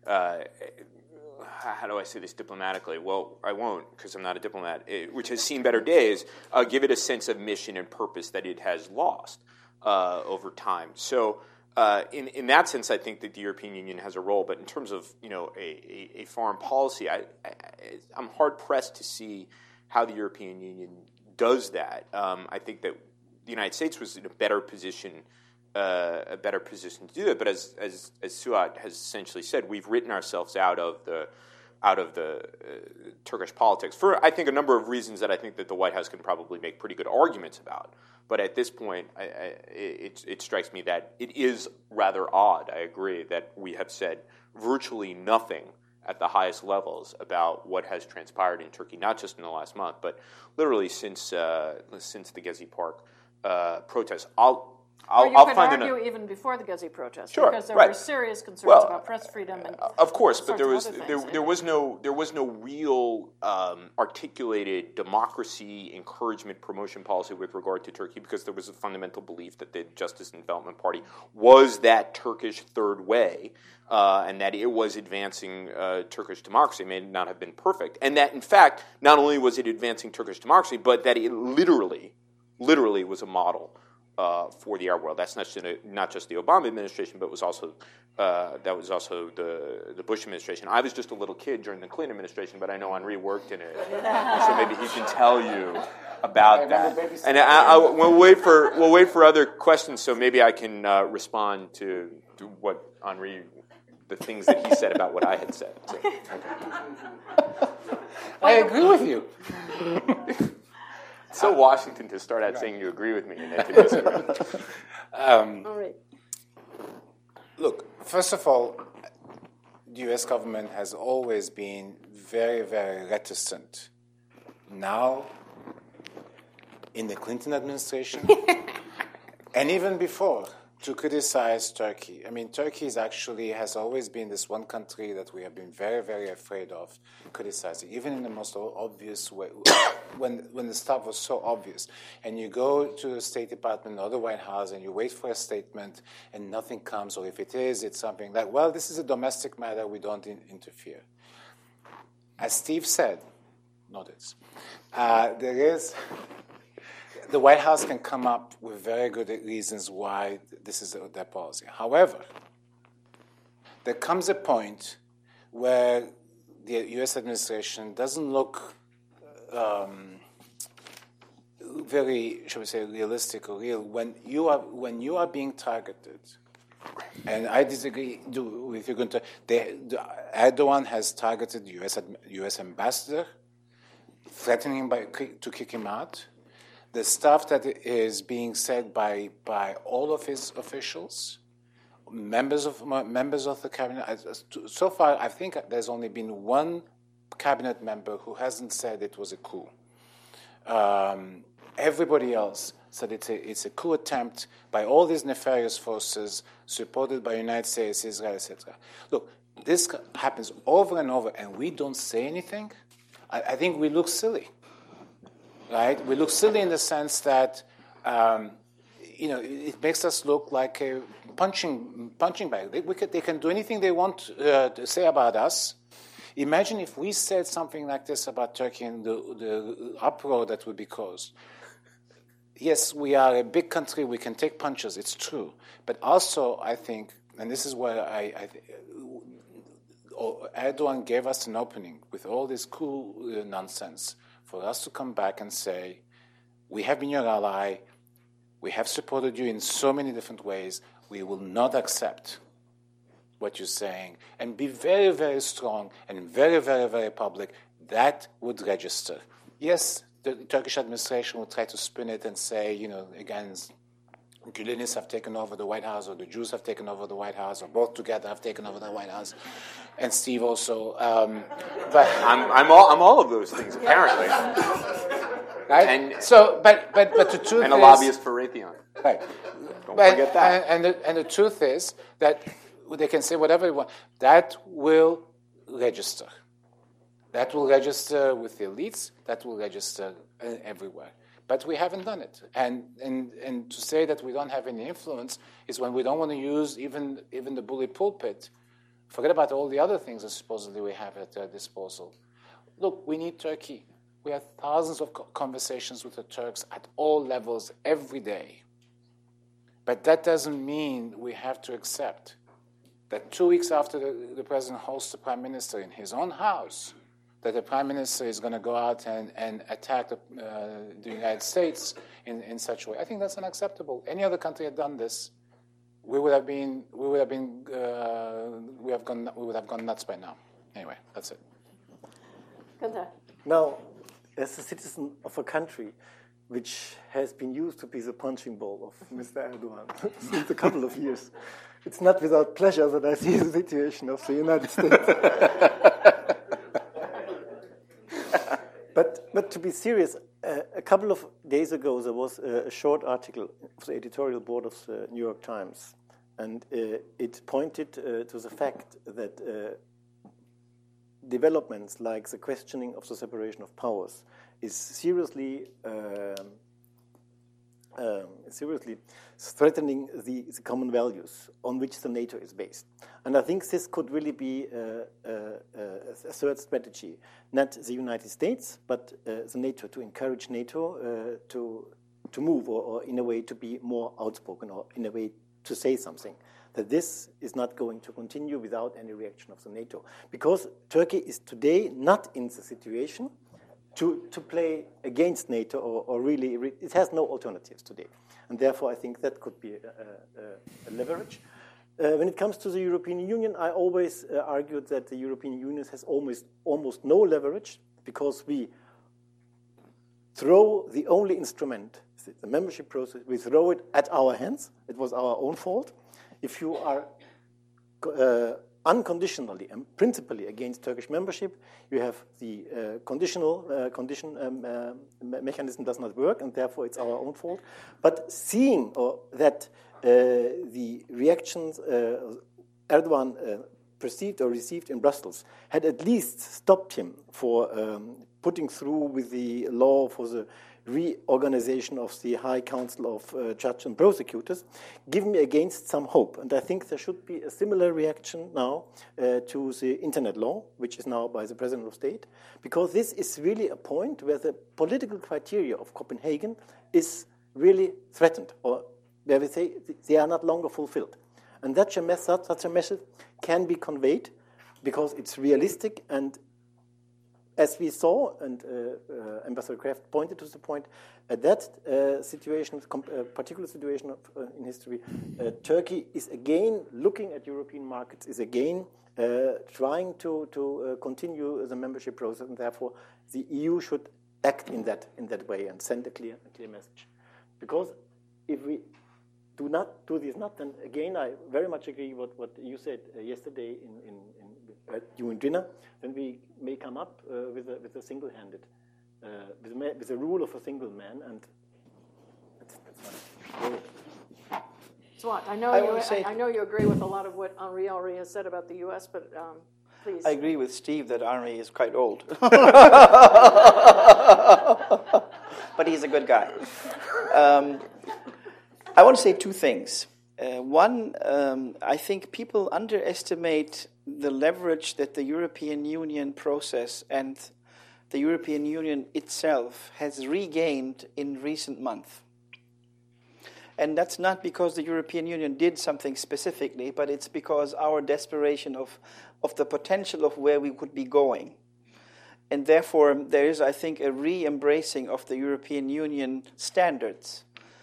how do I say this diplomatically? Well, I won't, because I'm not a diplomat, which has seen better days, give it a sense of mission and purpose that it has lost over time. So in that sense, I think that the European Union has a role. But in terms of a foreign policy, I'm hard-pressed to see how the European Union does that. I think that the United States was in a better position to do that. But as Suat has essentially said, we've written ourselves out of the Turkish politics for, I think, a number of reasons that I think that the White House can probably make pretty good arguments about. But at this point, it strikes me that it is rather odd. I agree that we have said virtually nothing at the highest levels about what has transpired in Turkey, not just in the last month, but literally since the Gezi Park protests. You could argue even before the Gezi protests, sure, because there right. were serious concerns about press freedom and of course, but there was no real articulated democracy encouragement promotion policy with regard to Turkey, because there was a fundamental belief that the Justice and Development Party was that Turkish third way, and that it was advancing Turkish democracy. It may not have been perfect, and that in fact not only was it advancing Turkish democracy, but that it literally was a model for the Arab world. That's not just the Obama administration, but was also the Bush administration. I was just a little kid during the Clinton administration, but I know Henri worked in it, so maybe he can tell you about that. And we'll wait for other questions, so maybe I can respond to what Henri, the things that he said about what I had said. So. I agree with you. So Washington to start out saying you agree with me and then to disagree. all right. Look, first of all, the U.S. government has always been very, very reticent. Now, in the Clinton administration, and even before, to criticize Turkey. I mean, Turkey has always been this one country that we have been very, very afraid of criticizing, even in the most obvious way, when the stuff was so obvious. And you go to the State Department or the White House and you wait for a statement and nothing comes, or if it is, it's something like, well, this is a domestic matter, we don't interfere. As Steve said, the White House can come up with very good reasons why this is their policy. However, there comes a point where the U.S. administration doesn't look very, shall we say, realistic or real when you are being targeted. And I disagree with you, Gunther. Erdogan has targeted the U.S. ambassador, threatening to kick him out. the stuff that is being said by all of his officials, members of the cabinet. So far, I think there's only been one cabinet member who hasn't said it was a coup. Everybody else said it's a coup attempt by all these nefarious forces supported by the United States, Israel, etc. Look, this happens over and over, and we don't say anything. I think we look silly, right? We look silly in the sense that it makes us look like a punching bag. They can do anything they want to say about us. Imagine if we said something like this about Turkey and the uproar that would be caused. Yes, we are a big country. We can take punches. It's true. But also, I think, and this is where Erdogan gave us an opening with all this coup nonsense for us to come back and say, we have been your ally. We have supported you in so many different ways. We will not accept what you're saying, and be very, very strong and very, very, very public. That would register. Yes, the Turkish administration will try to spin it and say, again, Gülenists have taken over the White House, or the Jews have taken over the White House, or both together have taken over the White House, and Steve also. But I'm all of those things apparently. Right. And so, but the truth and a is, lobbyist for Raytheon. Right. Don't forget that. And the truth is that they can say whatever they want. That will register. That will register with the elites. That will register everywhere. But we haven't done it. And to say that we don't have any influence is when we don't want to use even the bully pulpit. Forget about all the other things that supposedly we have at our disposal. Look, we need Turkey. We have thousands of conversations with the Turks at all levels every day. But that doesn't mean we have to accept that 2 weeks after the president hosts the prime minister in his own house, that the prime minister is going to go out and attack the United States in such a way. I think that's unacceptable. Any other country had done this, we would have gone nuts by now. Anyway, that's it. Gunther. Now, as a citizen of a country which has been used to be the punching ball of Mr. Erdogan since a couple of years, it's not without pleasure that I see the situation of the United States. But to be serious, a couple of days ago there was a short article of the editorial board of the New York Times, and it pointed to the fact that developments like the questioning of the separation of powers is seriously threatening the common values on which the NATO is based. And I think this could really be a third strategy, not the United States, but the NATO, to encourage NATO to move or in a way to be more outspoken, or in a way to say something, that this is not going to continue without any reaction of the NATO. Because Turkey is today not in the situation to play against NATO, or really, it has no alternatives today. And therefore, I think that could be a leverage. When it comes to the European Union, I always argued that the European Union has almost no leverage, because we throw the only instrument, the membership process, we throw it at our hands. It was our own fault. If you are unconditionally and principally against Turkish membership, you have the condition mechanism does not work, and therefore it's our own fault. But seeing that the reactions Erdogan perceived or received in Brussels had at least stopped him for putting through with the law for the reorganization of the High Council of Judges and Prosecutors, give me against some hope. And I think there should be a similar reaction now to the Internet law, which is now by the President of State, because this is really a point where the political criteria of Copenhagen is really threatened, or where we say they are not longer fulfilled. And such a message can be conveyed because it's realistic, and as we saw, and Ambassador Kraft pointed to the point, at that situation, particular situation in history, Turkey is again looking at European markets, is again trying to continue the membership process, and therefore the EU should act in that way and send a clear message. Because if we do not do this, then again, I very much agree with what you said yesterday during dinner. Then we may come up with a single-handed, with a rule of a single man, and that's fine. So what? I know you agree with a lot of what Henri already has said about the U.S., but please. I agree with Steve that Henri is quite old. But he's a good guy. I want to say two things. One, I think people underestimate the leverage that the European Union process and the European Union itself has regained in recent months. And that's not because the European Union did something specifically, but it's because our desperation of the potential of where we could be going. And therefore, there is, I think, a re-embracing of the European Union standards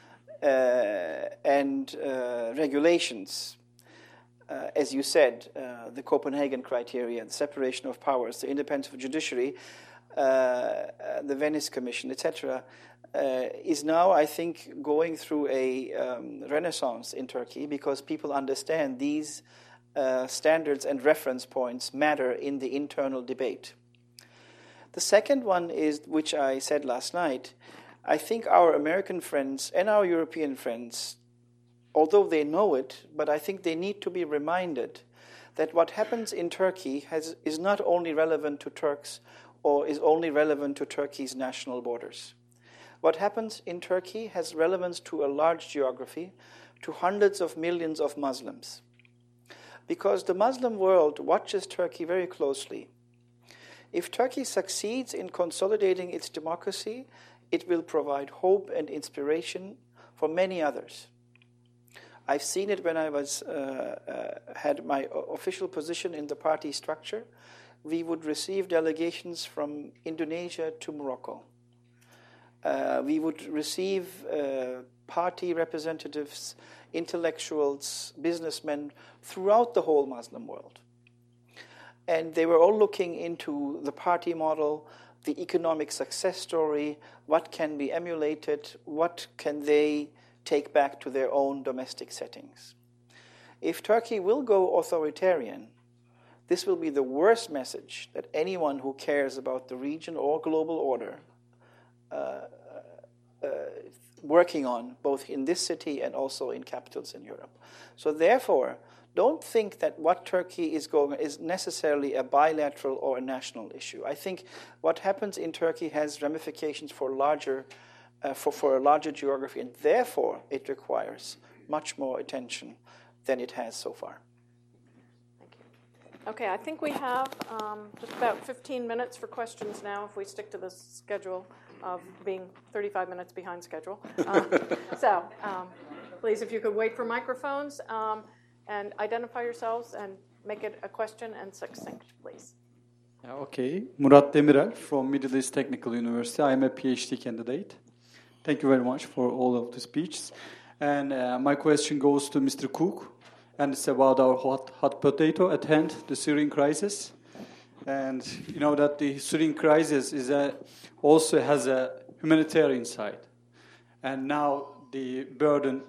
and regulations. As you said, the Copenhagen criteria, the separation of powers, the independence of judiciary, the Venice Commission, etc., is now, I think, going through a renaissance in Turkey because people understand these standards and reference points matter in the internal debate. The second one is, which I said last night, I think our American friends and our European friends, although they know it, but I think they need to be reminded that what happens in Turkey is not only relevant to Turks or is only relevant to Turkey's national borders. What happens in Turkey has relevance to a large geography, to hundreds of millions of Muslims. Because the Muslim world watches Turkey very closely. If Turkey succeeds in consolidating its democracy, it will provide hope and inspiration for many others. I've seen it when I had my official position in the party structure. We would receive delegations from Indonesia to Morocco. We would receive party representatives, intellectuals, businessmen throughout the whole Muslim world. And they were all looking into the party model, the economic success story, what can be emulated, what can they take back to their own domestic settings. If Turkey will go authoritarian, this will be the worst message that anyone who cares about the region or global order working on, both in this city and also in capitals in Europe. So therefore, don't think that what Turkey is going is necessarily a bilateral or a national issue. I think what happens in Turkey has ramifications for a larger geography, and therefore it requires much more attention than it has so far. Thank you. Okay, I think we have just about 15 minutes for questions now if we stick to the schedule of being 35 minutes behind schedule. So please, if you could wait for microphones and identify yourselves and make it a question and succinct, please. Okay, Murat Demirel from Middle East Technical University. I'm a PhD candidate. Thank you very much for all of the speeches. And my question goes to Mr. Cook, and it's about our hot potato at hand, the Syrian crisis. And you know that the Syrian crisis also has a humanitarian side. And now the burden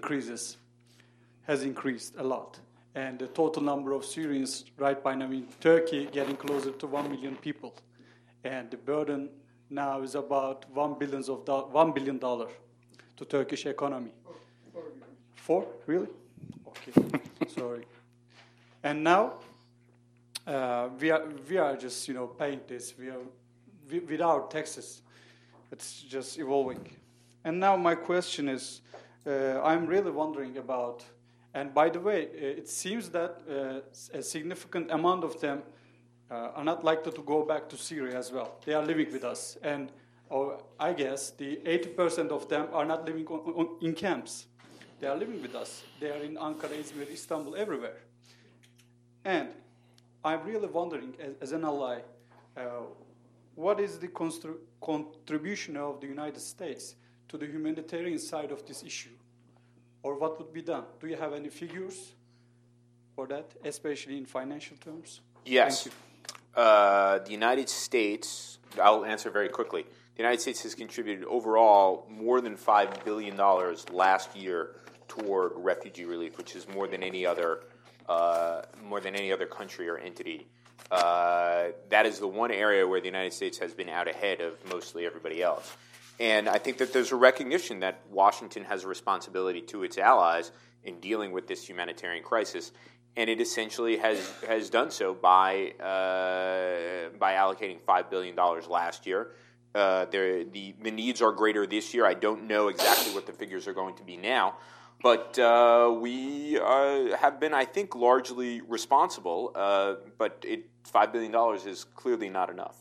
has increased a lot. And the total number of Syrians right by now in Turkey getting closer to 1 million people. And the burden now is about $1 billion to Turkish economy. 4? Really? Okay, sorry. And now we are just paying this. With our taxes, it's just evolving. And now my question is, I'm really wondering about. And by the way, it seems that a significant amount of them are not likely to go back to Syria as well. They are living with us. And I guess the 80% of them are not living in camps. They are living with us. They are in Ankara, Izmir, Istanbul, everywhere. And I'm really wondering, as an ally, what is the contribution of the United States to the humanitarian side of this issue? Or what would be done? Do you have any figures for that, especially in financial terms? Yes. Thank you. The United States, I'll answer very quickly. the United States has contributed overall more than $5 billion last year toward refugee relief, which is more than any other country or entity. That is the one area where the United States has been out ahead of mostly everybody else. And I think that there's a recognition that Washington has a responsibility to its allies in dealing with this humanitarian crisis, and it essentially has done so by allocating $5 billion last year. The needs are greater this year. I don't know exactly what the figures are going to be now, but we have been, I think, largely responsible. But $5 billion is clearly not enough.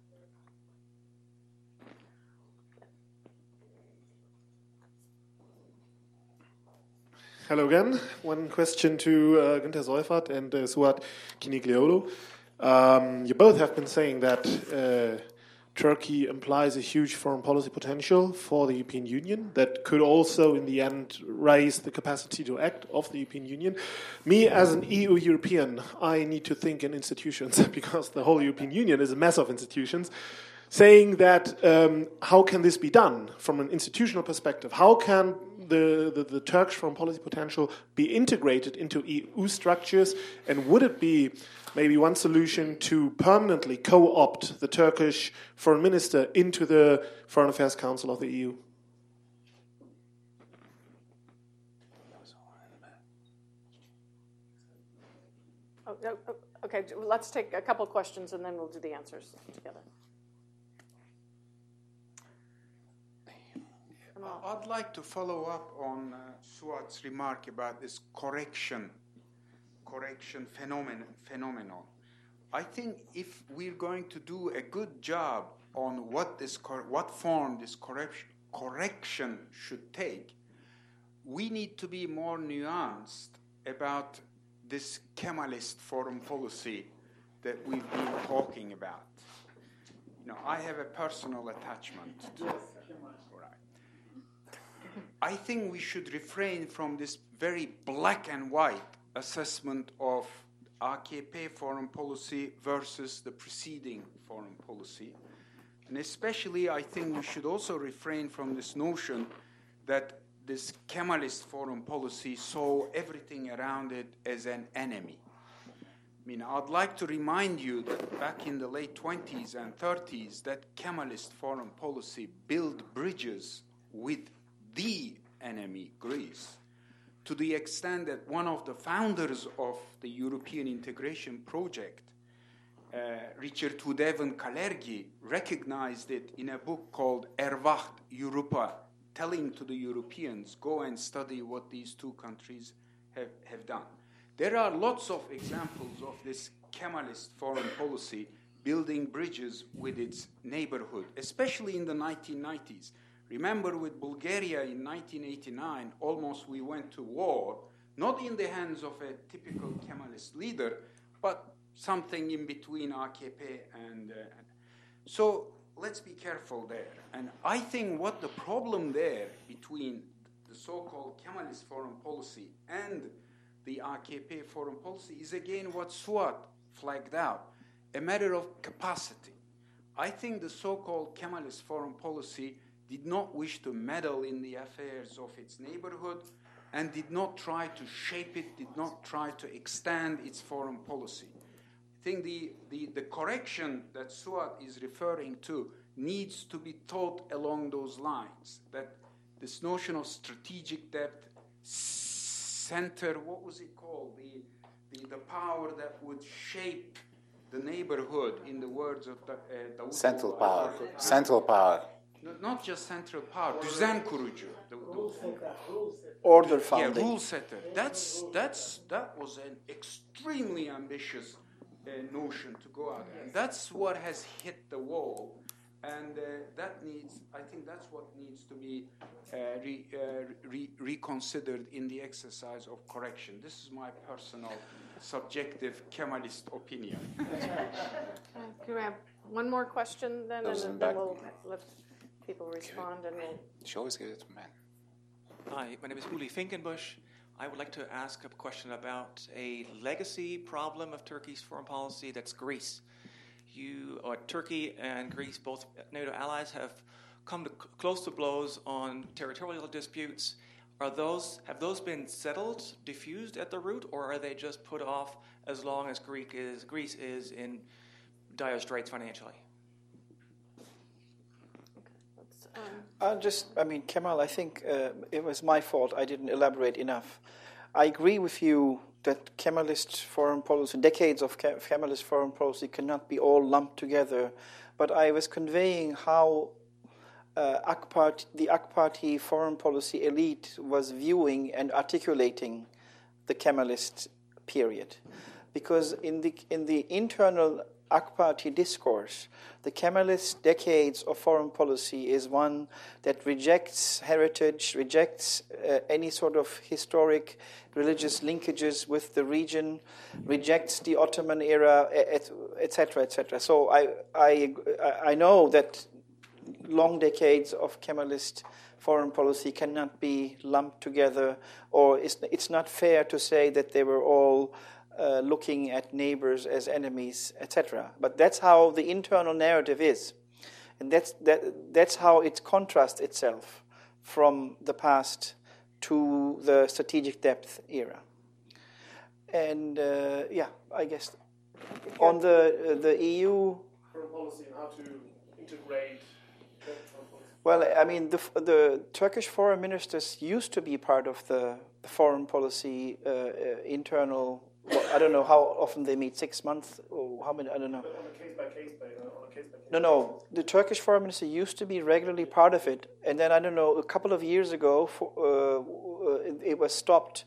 Hello again. One question to Günter Seufert and Suat Kinigliolu. You both have been saying that Turkey implies a huge foreign policy potential for the European Union that could also, in the end, raise the capacity to act of the European Union. Me, as an EU European, I need to think in institutions because the whole European Union is a mess of institutions. Saying that, how can this be done from an institutional perspective? How can the Turkish foreign policy potential be integrated into EU structures? And would it be maybe one solution to permanently co-opt the Turkish foreign minister into the Foreign Affairs Council of the EU? Okay, let's take a couple questions and then we'll do the answers together. I'd like to follow up on Suat's remark about this correction phenomenon. I think if we're going to do a good job on what form this correction should take, we need to be more nuanced about this Kemalist foreign policy that we've been talking about. I have a personal attachment to it. I think we should refrain from this very black and white assessment of AKP foreign policy versus the preceding foreign policy. And especially, I think we should also refrain from this notion that this Kemalist foreign policy saw everything around it as an enemy. I'd like to remind you that back in the late 20s and 30s, that Kemalist foreign policy built bridges with the enemy, Greece, to the extent that one of the founders of the European integration project, Richard Hudevin Kalergi, recognized it in a book called Erwacht Europa, telling to the Europeans, go and study what these two countries have done. There are lots of examples of this Kemalist foreign policy building bridges with its neighborhood, especially in the 1990s. Remember, with Bulgaria in 1989, almost we went to war, not in the hands of a typical Kemalist leader, but something in between AKP and... So let's be careful there. And I think what the problem there between the so-called Kemalist foreign policy and the AKP foreign policy is again what Suat flagged out, a matter of capacity. I think the so-called Kemalist foreign policy did not wish to meddle in the affairs of its neighborhood and did not try to shape it, did not try to extend its foreign policy. I think the correction that Suat is referring to needs to be taught along those lines, that this notion of strategic depth, center, what was it called? The power that would shape the neighborhood, in the words of Davutoğlu. Central power. Central power. Not just central power, düzen kurucu. Order founding. Yeah, rule setter. That was an extremely ambitious notion to go out there. And that's what has hit the wall. And I think that's what needs to be reconsidered in the exercise of correction. This is my personal, subjective Kemalist opinion. Can we have one more question then, and then we'll let people respond, and we'll... She always gives it to men. Hi, my name is Uli Finkenbusch. I would like to ask a question about a legacy problem of Turkey's foreign policy, that's Greece. Turkey and Greece, both NATO allies, have come to close to blows on territorial disputes. Have those been settled, diffused at the root, or are they just put off as long as Greece is in dire straits financially? Kemal, I think it was my fault. I didn't elaborate enough. I agree with you that Kemalist foreign policy, decades of Kemalist foreign policy cannot be all lumped together. But I was conveying how the AK Party foreign policy elite was viewing and articulating the Kemalist period. Because in the internal AK Party discourse, the Kemalist decades of foreign policy is one that rejects heritage, rejects any sort of historic religious linkages with the region, rejects the Ottoman era, etc., etc. So I know that long decades of Kemalist foreign policy cannot be lumped together, or it's not fair to say that they were all looking at neighbors as enemies, etc. But that's how the internal narrative is, and that's how it contrasts itself from the past to the strategic depth era. And I guess on the EU foreign policy and how to integrate. Well, I mean, the Turkish foreign ministers used to be part of the foreign policy internal. Well, I don't know how often they meet, 6 months or how many, I don't know. On a case-by-case basis. No. The Turkish foreign minister used to be regularly part of it. And then, I don't know, a couple of years ago, it was stopped.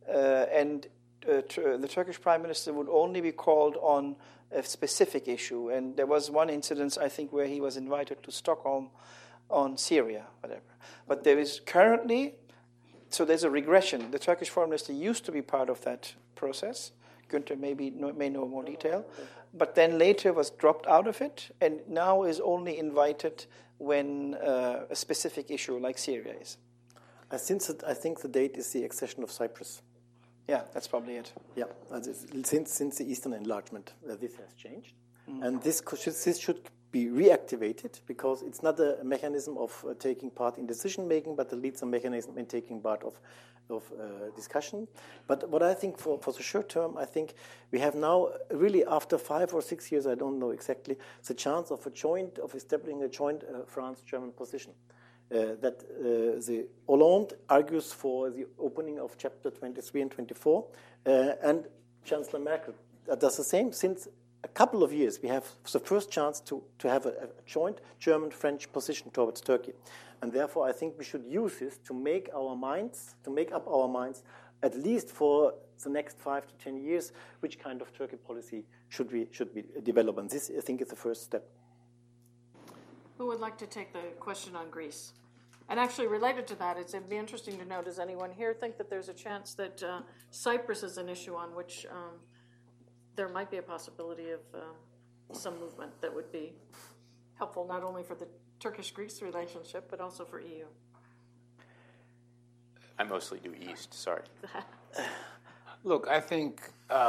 The Turkish prime minister would only be called on a specific issue. And there was one incident, I think, where he was invited to Stockholm on Syria, whatever. But there is currently, so there's a regression. The Turkish foreign minister used to be part of that process. Günther may know more detail. But then later was dropped out of it and now is only invited when a specific issue like Syria is. I think the date is the accession of Cyprus. Yeah, that's probably it. Yeah, since the Eastern enlargement, this has changed. And this should be reactivated because it's not a mechanism of taking part in decision-making, but it leads a mechanism in taking part of discussion. But what I think for the short term, I think we have now really after 5 or 6 years, I don't know exactly, the chance of establishing a joint France-German position. That the Hollande argues for the opening of chapter 23 and 24, and Chancellor Merkel does the same. Since a couple of years, we have the first chance to have a joint German-French position towards Turkey. And therefore, I think we should use this to make up our minds, at least for the next 5 to 10 years, which kind of Turkey policy should we develop. And this, I think, is the first step. Who would like to take the question on Greece? And actually related to that, it'd be interesting to know, does anyone here think that there's a chance that Cyprus is an issue on which there might be a possibility of some movement that would be helpful not only for the Turkish-Greece relationship, but also for EU? I mostly do East, sorry. Look, I think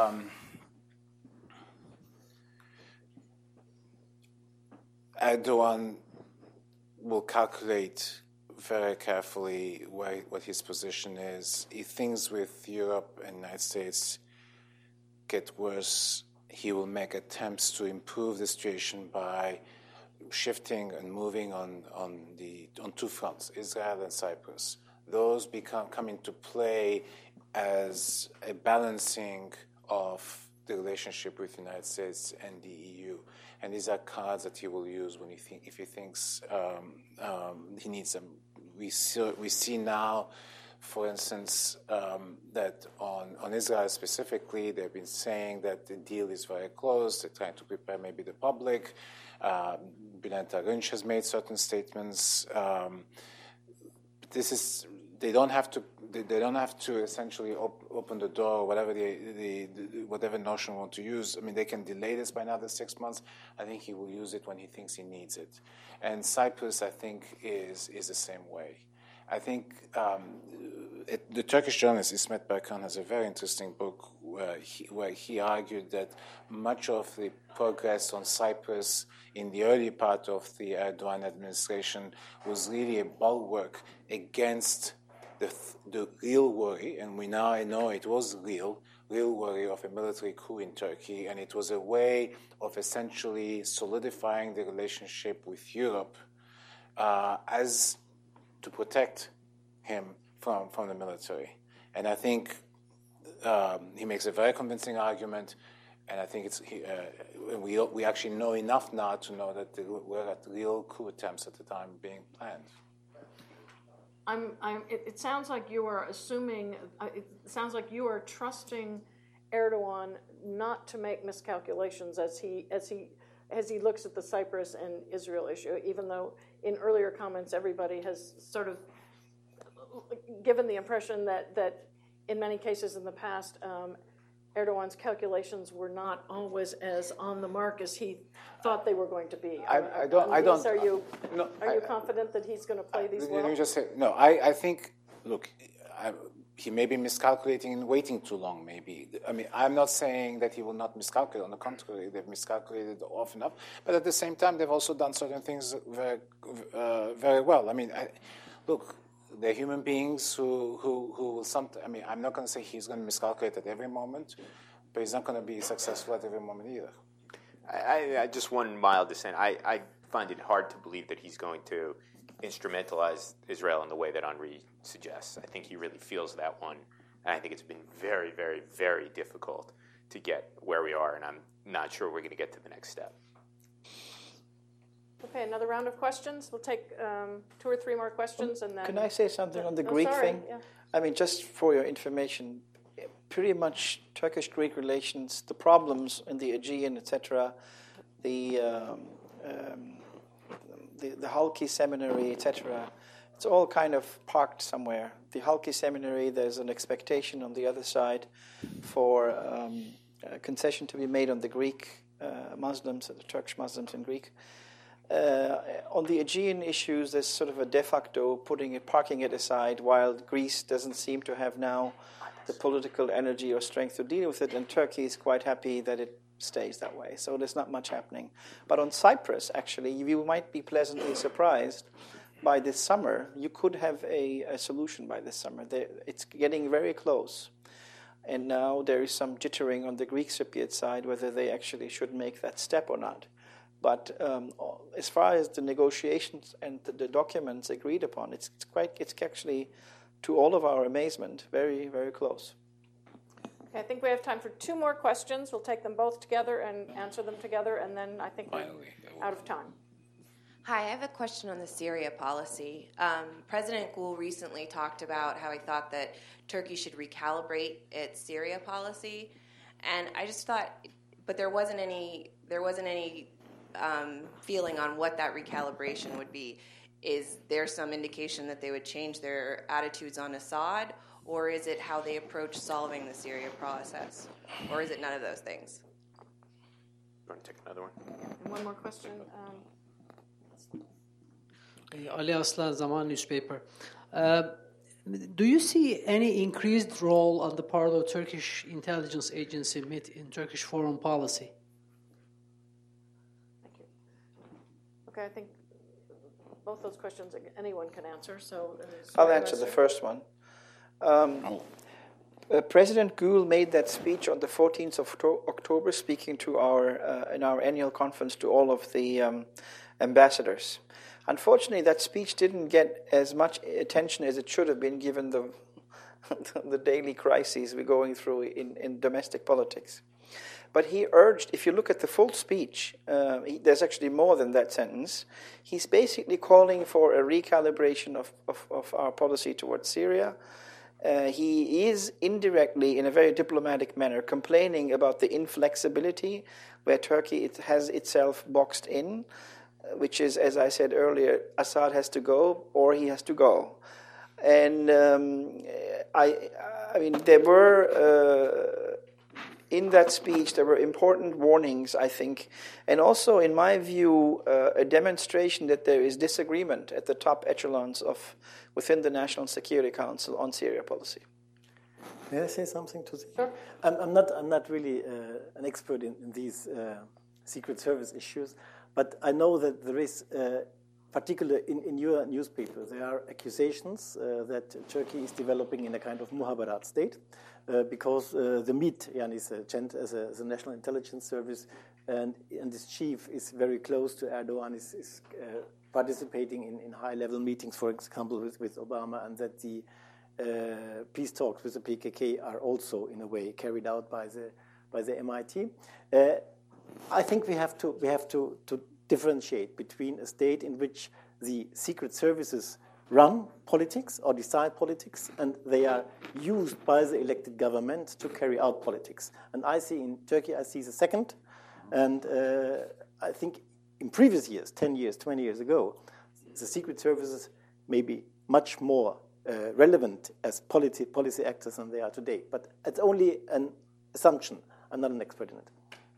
Erdogan will calculate very carefully what his position is. If things with Europe and the United States get worse, he will make attempts to improve the situation by shifting and moving on two fronts, Israel and Cyprus. Those come into play as a balancing of the relationship with the United States and the EU. And these are cards that he will use if he thinks he needs them. We see now, for instance, that on Israel specifically, they've been saying that the deal is very close. They're trying to prepare maybe the public. Bülent Arınç has made certain statements. They don't have to essentially open the door, whatever notion we want to use. I mean, they can delay this by another 6 months. I think he will use it when he thinks he needs it. And Cyprus, I think, is the same way. I think the Turkish journalist Ismet Berkan has a very interesting book where he argued that much of the progress on Cyprus in the early part of the Erdogan administration was really a bulwark against the real worry, and we now know it was real worry of a military coup in Turkey, and it was a way of essentially solidifying the relationship with Europe as to protect him from the military. And I think he makes a very convincing argument, and I think we actually know enough now to know that there were real coup attempts at the time being planned. It sounds like you are assuming. It sounds like you are trusting Erdogan not to make miscalculations as he looks at the Cyprus and Israel issue. Even though in earlier comments everybody has sort of given the impression that in many cases in the past Erdogan's calculations were not always as on the mark as he thought they were going to be. I don't. Are you confident that he's going to play these well? Let me just say, no, I think, look, he may be miscalculating and waiting too long, maybe. I mean, I'm not saying that he will not miscalculate. On the contrary, they've miscalculated often enough. But at the same time, they've also done certain things very, very well. I mean, look, they're human beings who will sometimes. I mean, I'm not going to say he's going to miscalculate at every moment, but he's not going to be successful at every moment either. I just one mild dissent. I find it hard to believe that he's going to instrumentalize Israel in the way that Henri suggests. I think he really feels that one, and I think it's been very, very, very difficult to get where we are, and I'm not sure we're going to get to the next step. Okay, another round of questions. We'll take 2 or 3 more questions, and then. Can I say something on the Greek thing? Yeah. I mean, just for your information, pretty much Turkish-Greek relations, the problems in the Aegean, etc., the Halki Seminary, etc., it's all kind of parked somewhere. The Halki Seminary, there's an expectation on the other side for a concession to be made on the Greek Muslims, the Turkish Muslims in Greek. On the Aegean issues, there's sort of a de facto parking it aside, while Greece doesn't seem to have now the political energy or strength to deal with it, and Turkey is quite happy that it stays that way. So there's not much happening. But on Cyprus, actually, you might be pleasantly surprised. By this summer, you could have a solution by this summer. It's getting very close. And now there is some jittering on the Greek Cypriot side whether they actually should make that step or not. But as far as the negotiations and the documents agreed upon, it's actually, to all of our amazement, very, very close. Okay, I think we have time for 2 more questions. We'll take them both together and answer them together, and then I think we're out of time. Hi, I have a question on the Syria policy. President Gül recently talked about how he thought that Turkey should recalibrate its Syria policy, and I just thought, but there wasn't any feeling on what that recalibration would be. Is there some indication that they would change their attitudes on Assad, or is it how they approach solving the Syria process, or is it none of those things? You want to take another one? And one more question. Ali Aslan, Zaman newspaper. Do you see any increased role on the part of Turkish intelligence agency MİT in Turkish foreign policy? Thank you. Okay, I think both those questions anyone can answer. So I'll answer the first one. President Gül made that speech on the 14th of October, speaking to in our annual conference to all of the ambassadors. Unfortunately, that speech didn't get as much attention as it should have been, given the daily crises we're going through in domestic politics. But he urged, if you look at the full speech, there's actually more than that sentence. He's basically calling for a recalibration of our policy towards Syria. He is indirectly, in a very diplomatic manner, complaining about the inflexibility where Turkey has itself boxed in, which is, as I said earlier, Assad has to go or he has to go. And I mean, there were, in that speech, there were important warnings, I think, and also, in my view, a demonstration that there is disagreement at the top echelons within the National Security Council on Syria policy. May I say something to this? Sure. I'm not really an expert in these Secret Service issues, but I know that there is, particularly in your newspaper, there are accusations that Turkey is developing in a kind of muhabarat state because the MİT, is as a national intelligence service, and its chief is very close to Erdogan, is participating in high-level meetings, for example, with Obama, and that the peace talks with the PKK are also, in a way, carried out by the MIT. I think we have to differentiate between a state in which the secret services run politics or decide politics, and they are used by the elected government to carry out politics. And I see in Turkey, I see the second, and I think in previous years, 10 years, 20 years ago, the secret services may be much more relevant as policy actors than they are today. But it's only an assumption. I'm not an expert in it.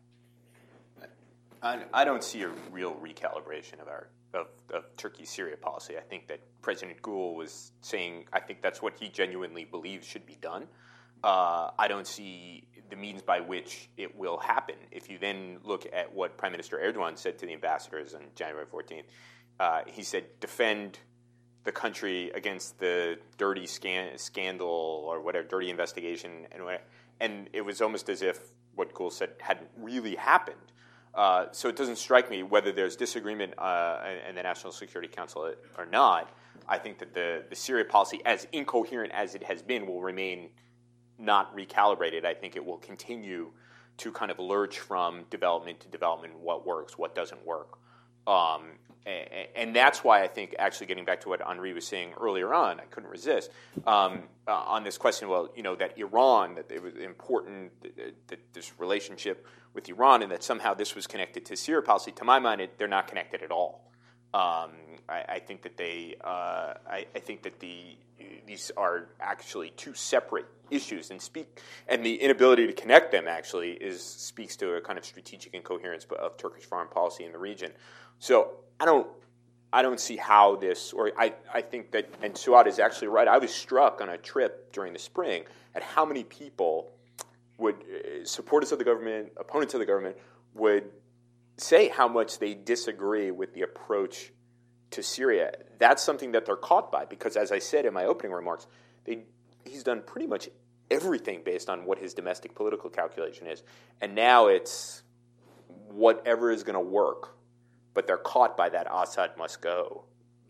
I don't see a real recalibration of Turkey's Syria policy. I think that President Gül was saying, I think that's what he genuinely believes should be done. I don't see the means by which it will happen. If you then look at what Prime Minister Erdogan said to the ambassadors on January 14th, he said, defend the country against the dirty scandal or whatever, dirty investigation. And it was almost as if what Gül said hadn't really happened. So it doesn't strike me whether there's disagreement in the National Security Council or not. I think that the Syria policy, as incoherent as it has been, will remain not recalibrated. I think it will continue to kind of lurch from development to development, what works, what doesn't work. And that's why I think, actually getting back to what Henri was saying earlier on, I couldn't resist, on this question, that Iran, that it was important, that this relationship with Iran, and that somehow this was connected to Syria policy. To my mind, they're not connected at all. I think that these are actually two separate issues, and the inability to connect them actually speaks to a kind of strategic incoherence of Turkish foreign policy in the region. So I don't see how this, or I think that, and Suad is actually right. I was struck on a trip during the spring at how many people would, supporters of the government, opponents of the government, would say how much they disagree with the approach to Syria. That's something that they're caught by, because as I said in my opening remarks, he's done pretty much everything based on what his domestic political calculation is. And now it's whatever is going to work. But they're caught by that Assad must go.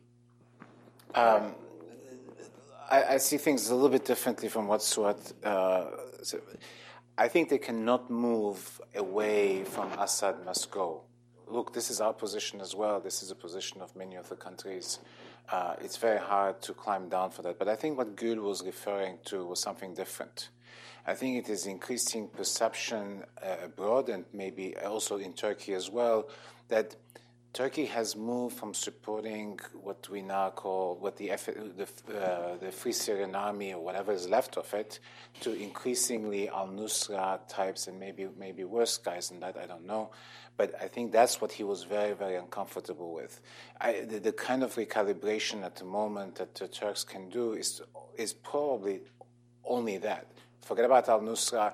I see things a little bit differently from what Suad said. I think they cannot move away from Assad must go. Look, this is our position as well. This is a position of many of the countries. It's very hard to climb down for that. But I think what Gül was referring to was something different. I think it is increasing perception abroad, and maybe also in Turkey as well, that Turkey has moved from supporting what we now call the Free Syrian Army, or whatever is left of it, to increasingly al-Nusra types, and maybe worse guys than that, I don't know. But I think that's what he was very, very uncomfortable with. The kind of recalibration at the moment that the Turks can do is probably only that. Forget about al-Nusra,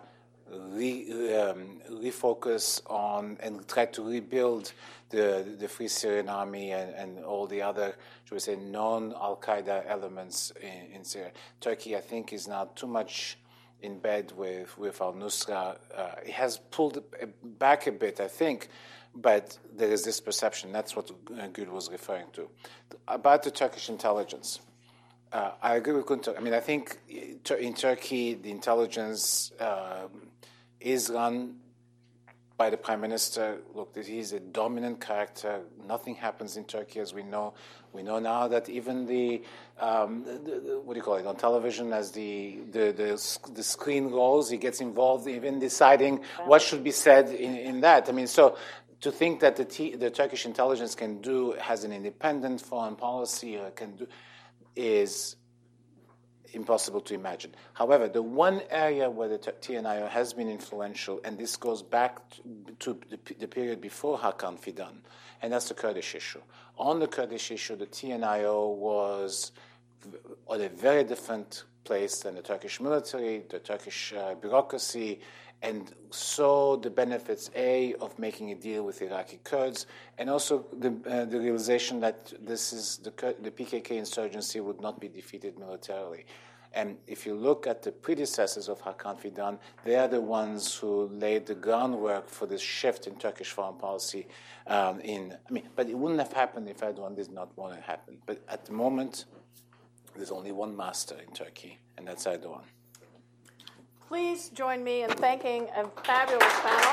refocus on and try to rebuild the Free Syrian Army and all the other, should we say, non-Al-Qaeda elements in Syria. Turkey, I think, is now too much in bed with al-Nusra. It has pulled back a bit, I think, but there is this perception. That's what Gül was referring to. About the Turkish intelligence. I agree with Günter. I mean, I think in Turkey, the intelligence is run by the prime minister. Look, he's a dominant character. Nothing happens in Turkey, as we know. We know now that even the what do you call it, on television, as the screen rolls, he gets involved even deciding what should be said in that. I mean, so to think that the Turkish intelligence has an independent foreign policy is impossible to imagine. However, the one area where the TNIO has been influential, and this goes back to the period before Hakan Fidan, and that's the Kurdish issue. On the Kurdish issue, the TNIO was on a very different place than the Turkish military, the Turkish bureaucracy, and saw the benefits, of making a deal with Iraqi Kurds, and also the realization that the PKK insurgency would not be defeated militarily. And if you look at the predecessors of Hakan Fidan, they are the ones who laid the groundwork for this shift in Turkish foreign policy. But it wouldn't have happened if Erdogan did not want it to happen. But at the moment, there's only one master in Turkey, and that's Erdogan. Please join me in thanking a fabulous panel.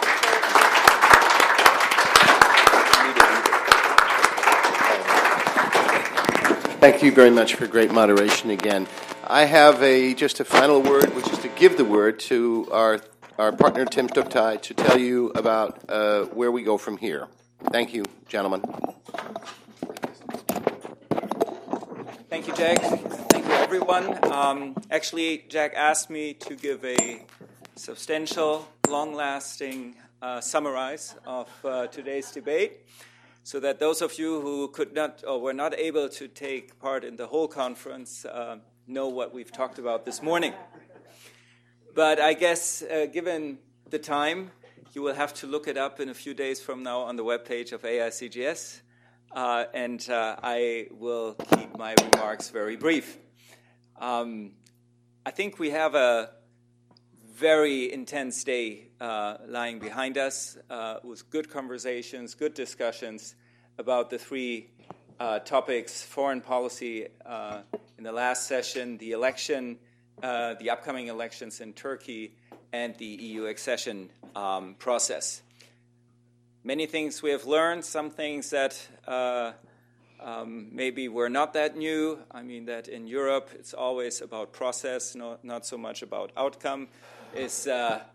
Thank you very much for great moderation again. I have just a final word, which is to give the word to our partner, Tim Tuktay, to tell you about where we go from here. Thank you, gentlemen. Thank you, Jack. Thank you, everyone. Actually, Jack asked me to give a substantial, long-lasting summarize of today's debate, so that those of you who could not or were not able to take part in the whole conference know what we've talked about this morning. But I guess, given the time, you will have to look it up in a few days from now on the webpage of AICGS, and I will keep my remarks very brief. I think we have a very intense day lying behind us with good conversations, good discussions about the three topics: foreign policy in the last session, the election, the upcoming elections in Turkey, and the EU accession process. Many things we have learned, some things that maybe were not that new. I mean that in Europe it's always about process, not so much about outcome. It's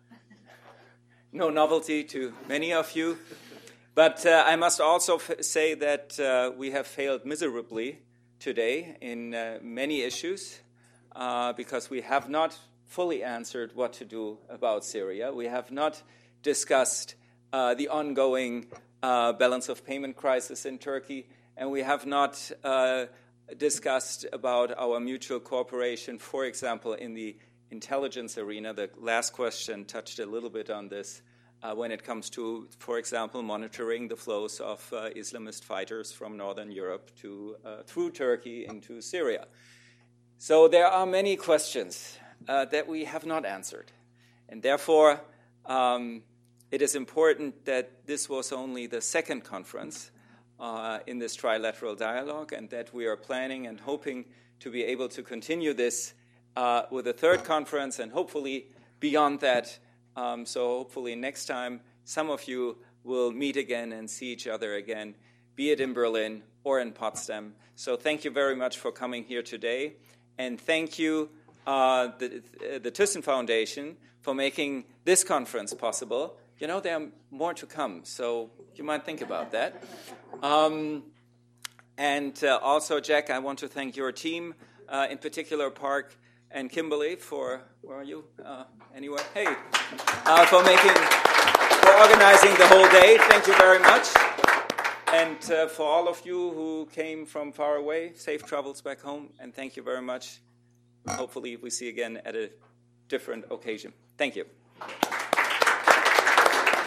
no novelty to many of you. But I must also say that we have failed miserably today in many issues because we have not fully answered what to do about Syria. We have not discussed the ongoing balance of payment crisis in Turkey, and we have not discussed about our mutual cooperation, for example, in the intelligence arena. The last question touched a little bit on this when it comes to, for example, monitoring the flows of Islamist fighters from Northern Europe through Turkey into Syria. So there are many questions that we have not answered. And therefore, it is important that this was only the second conference in this trilateral dialogue, and that we are planning and hoping to be able to continue this with a third conference, and hopefully beyond that. So hopefully next time some of you will meet again and see each other again, be it in Berlin or in Potsdam. So thank you very much for coming here today. And thank you, the Thyssen Foundation, for making this conference possible. You know, there are more to come, so you might think about that. And also, Jack, I want to thank your team, in particular Park and Kimberly for, where are you? Anywhere? Hey. For organizing the whole day. Thank you very much. And for all of you who came from far away, safe travels back home, and thank you very much. Hopefully we see you again at a different occasion. Thank you.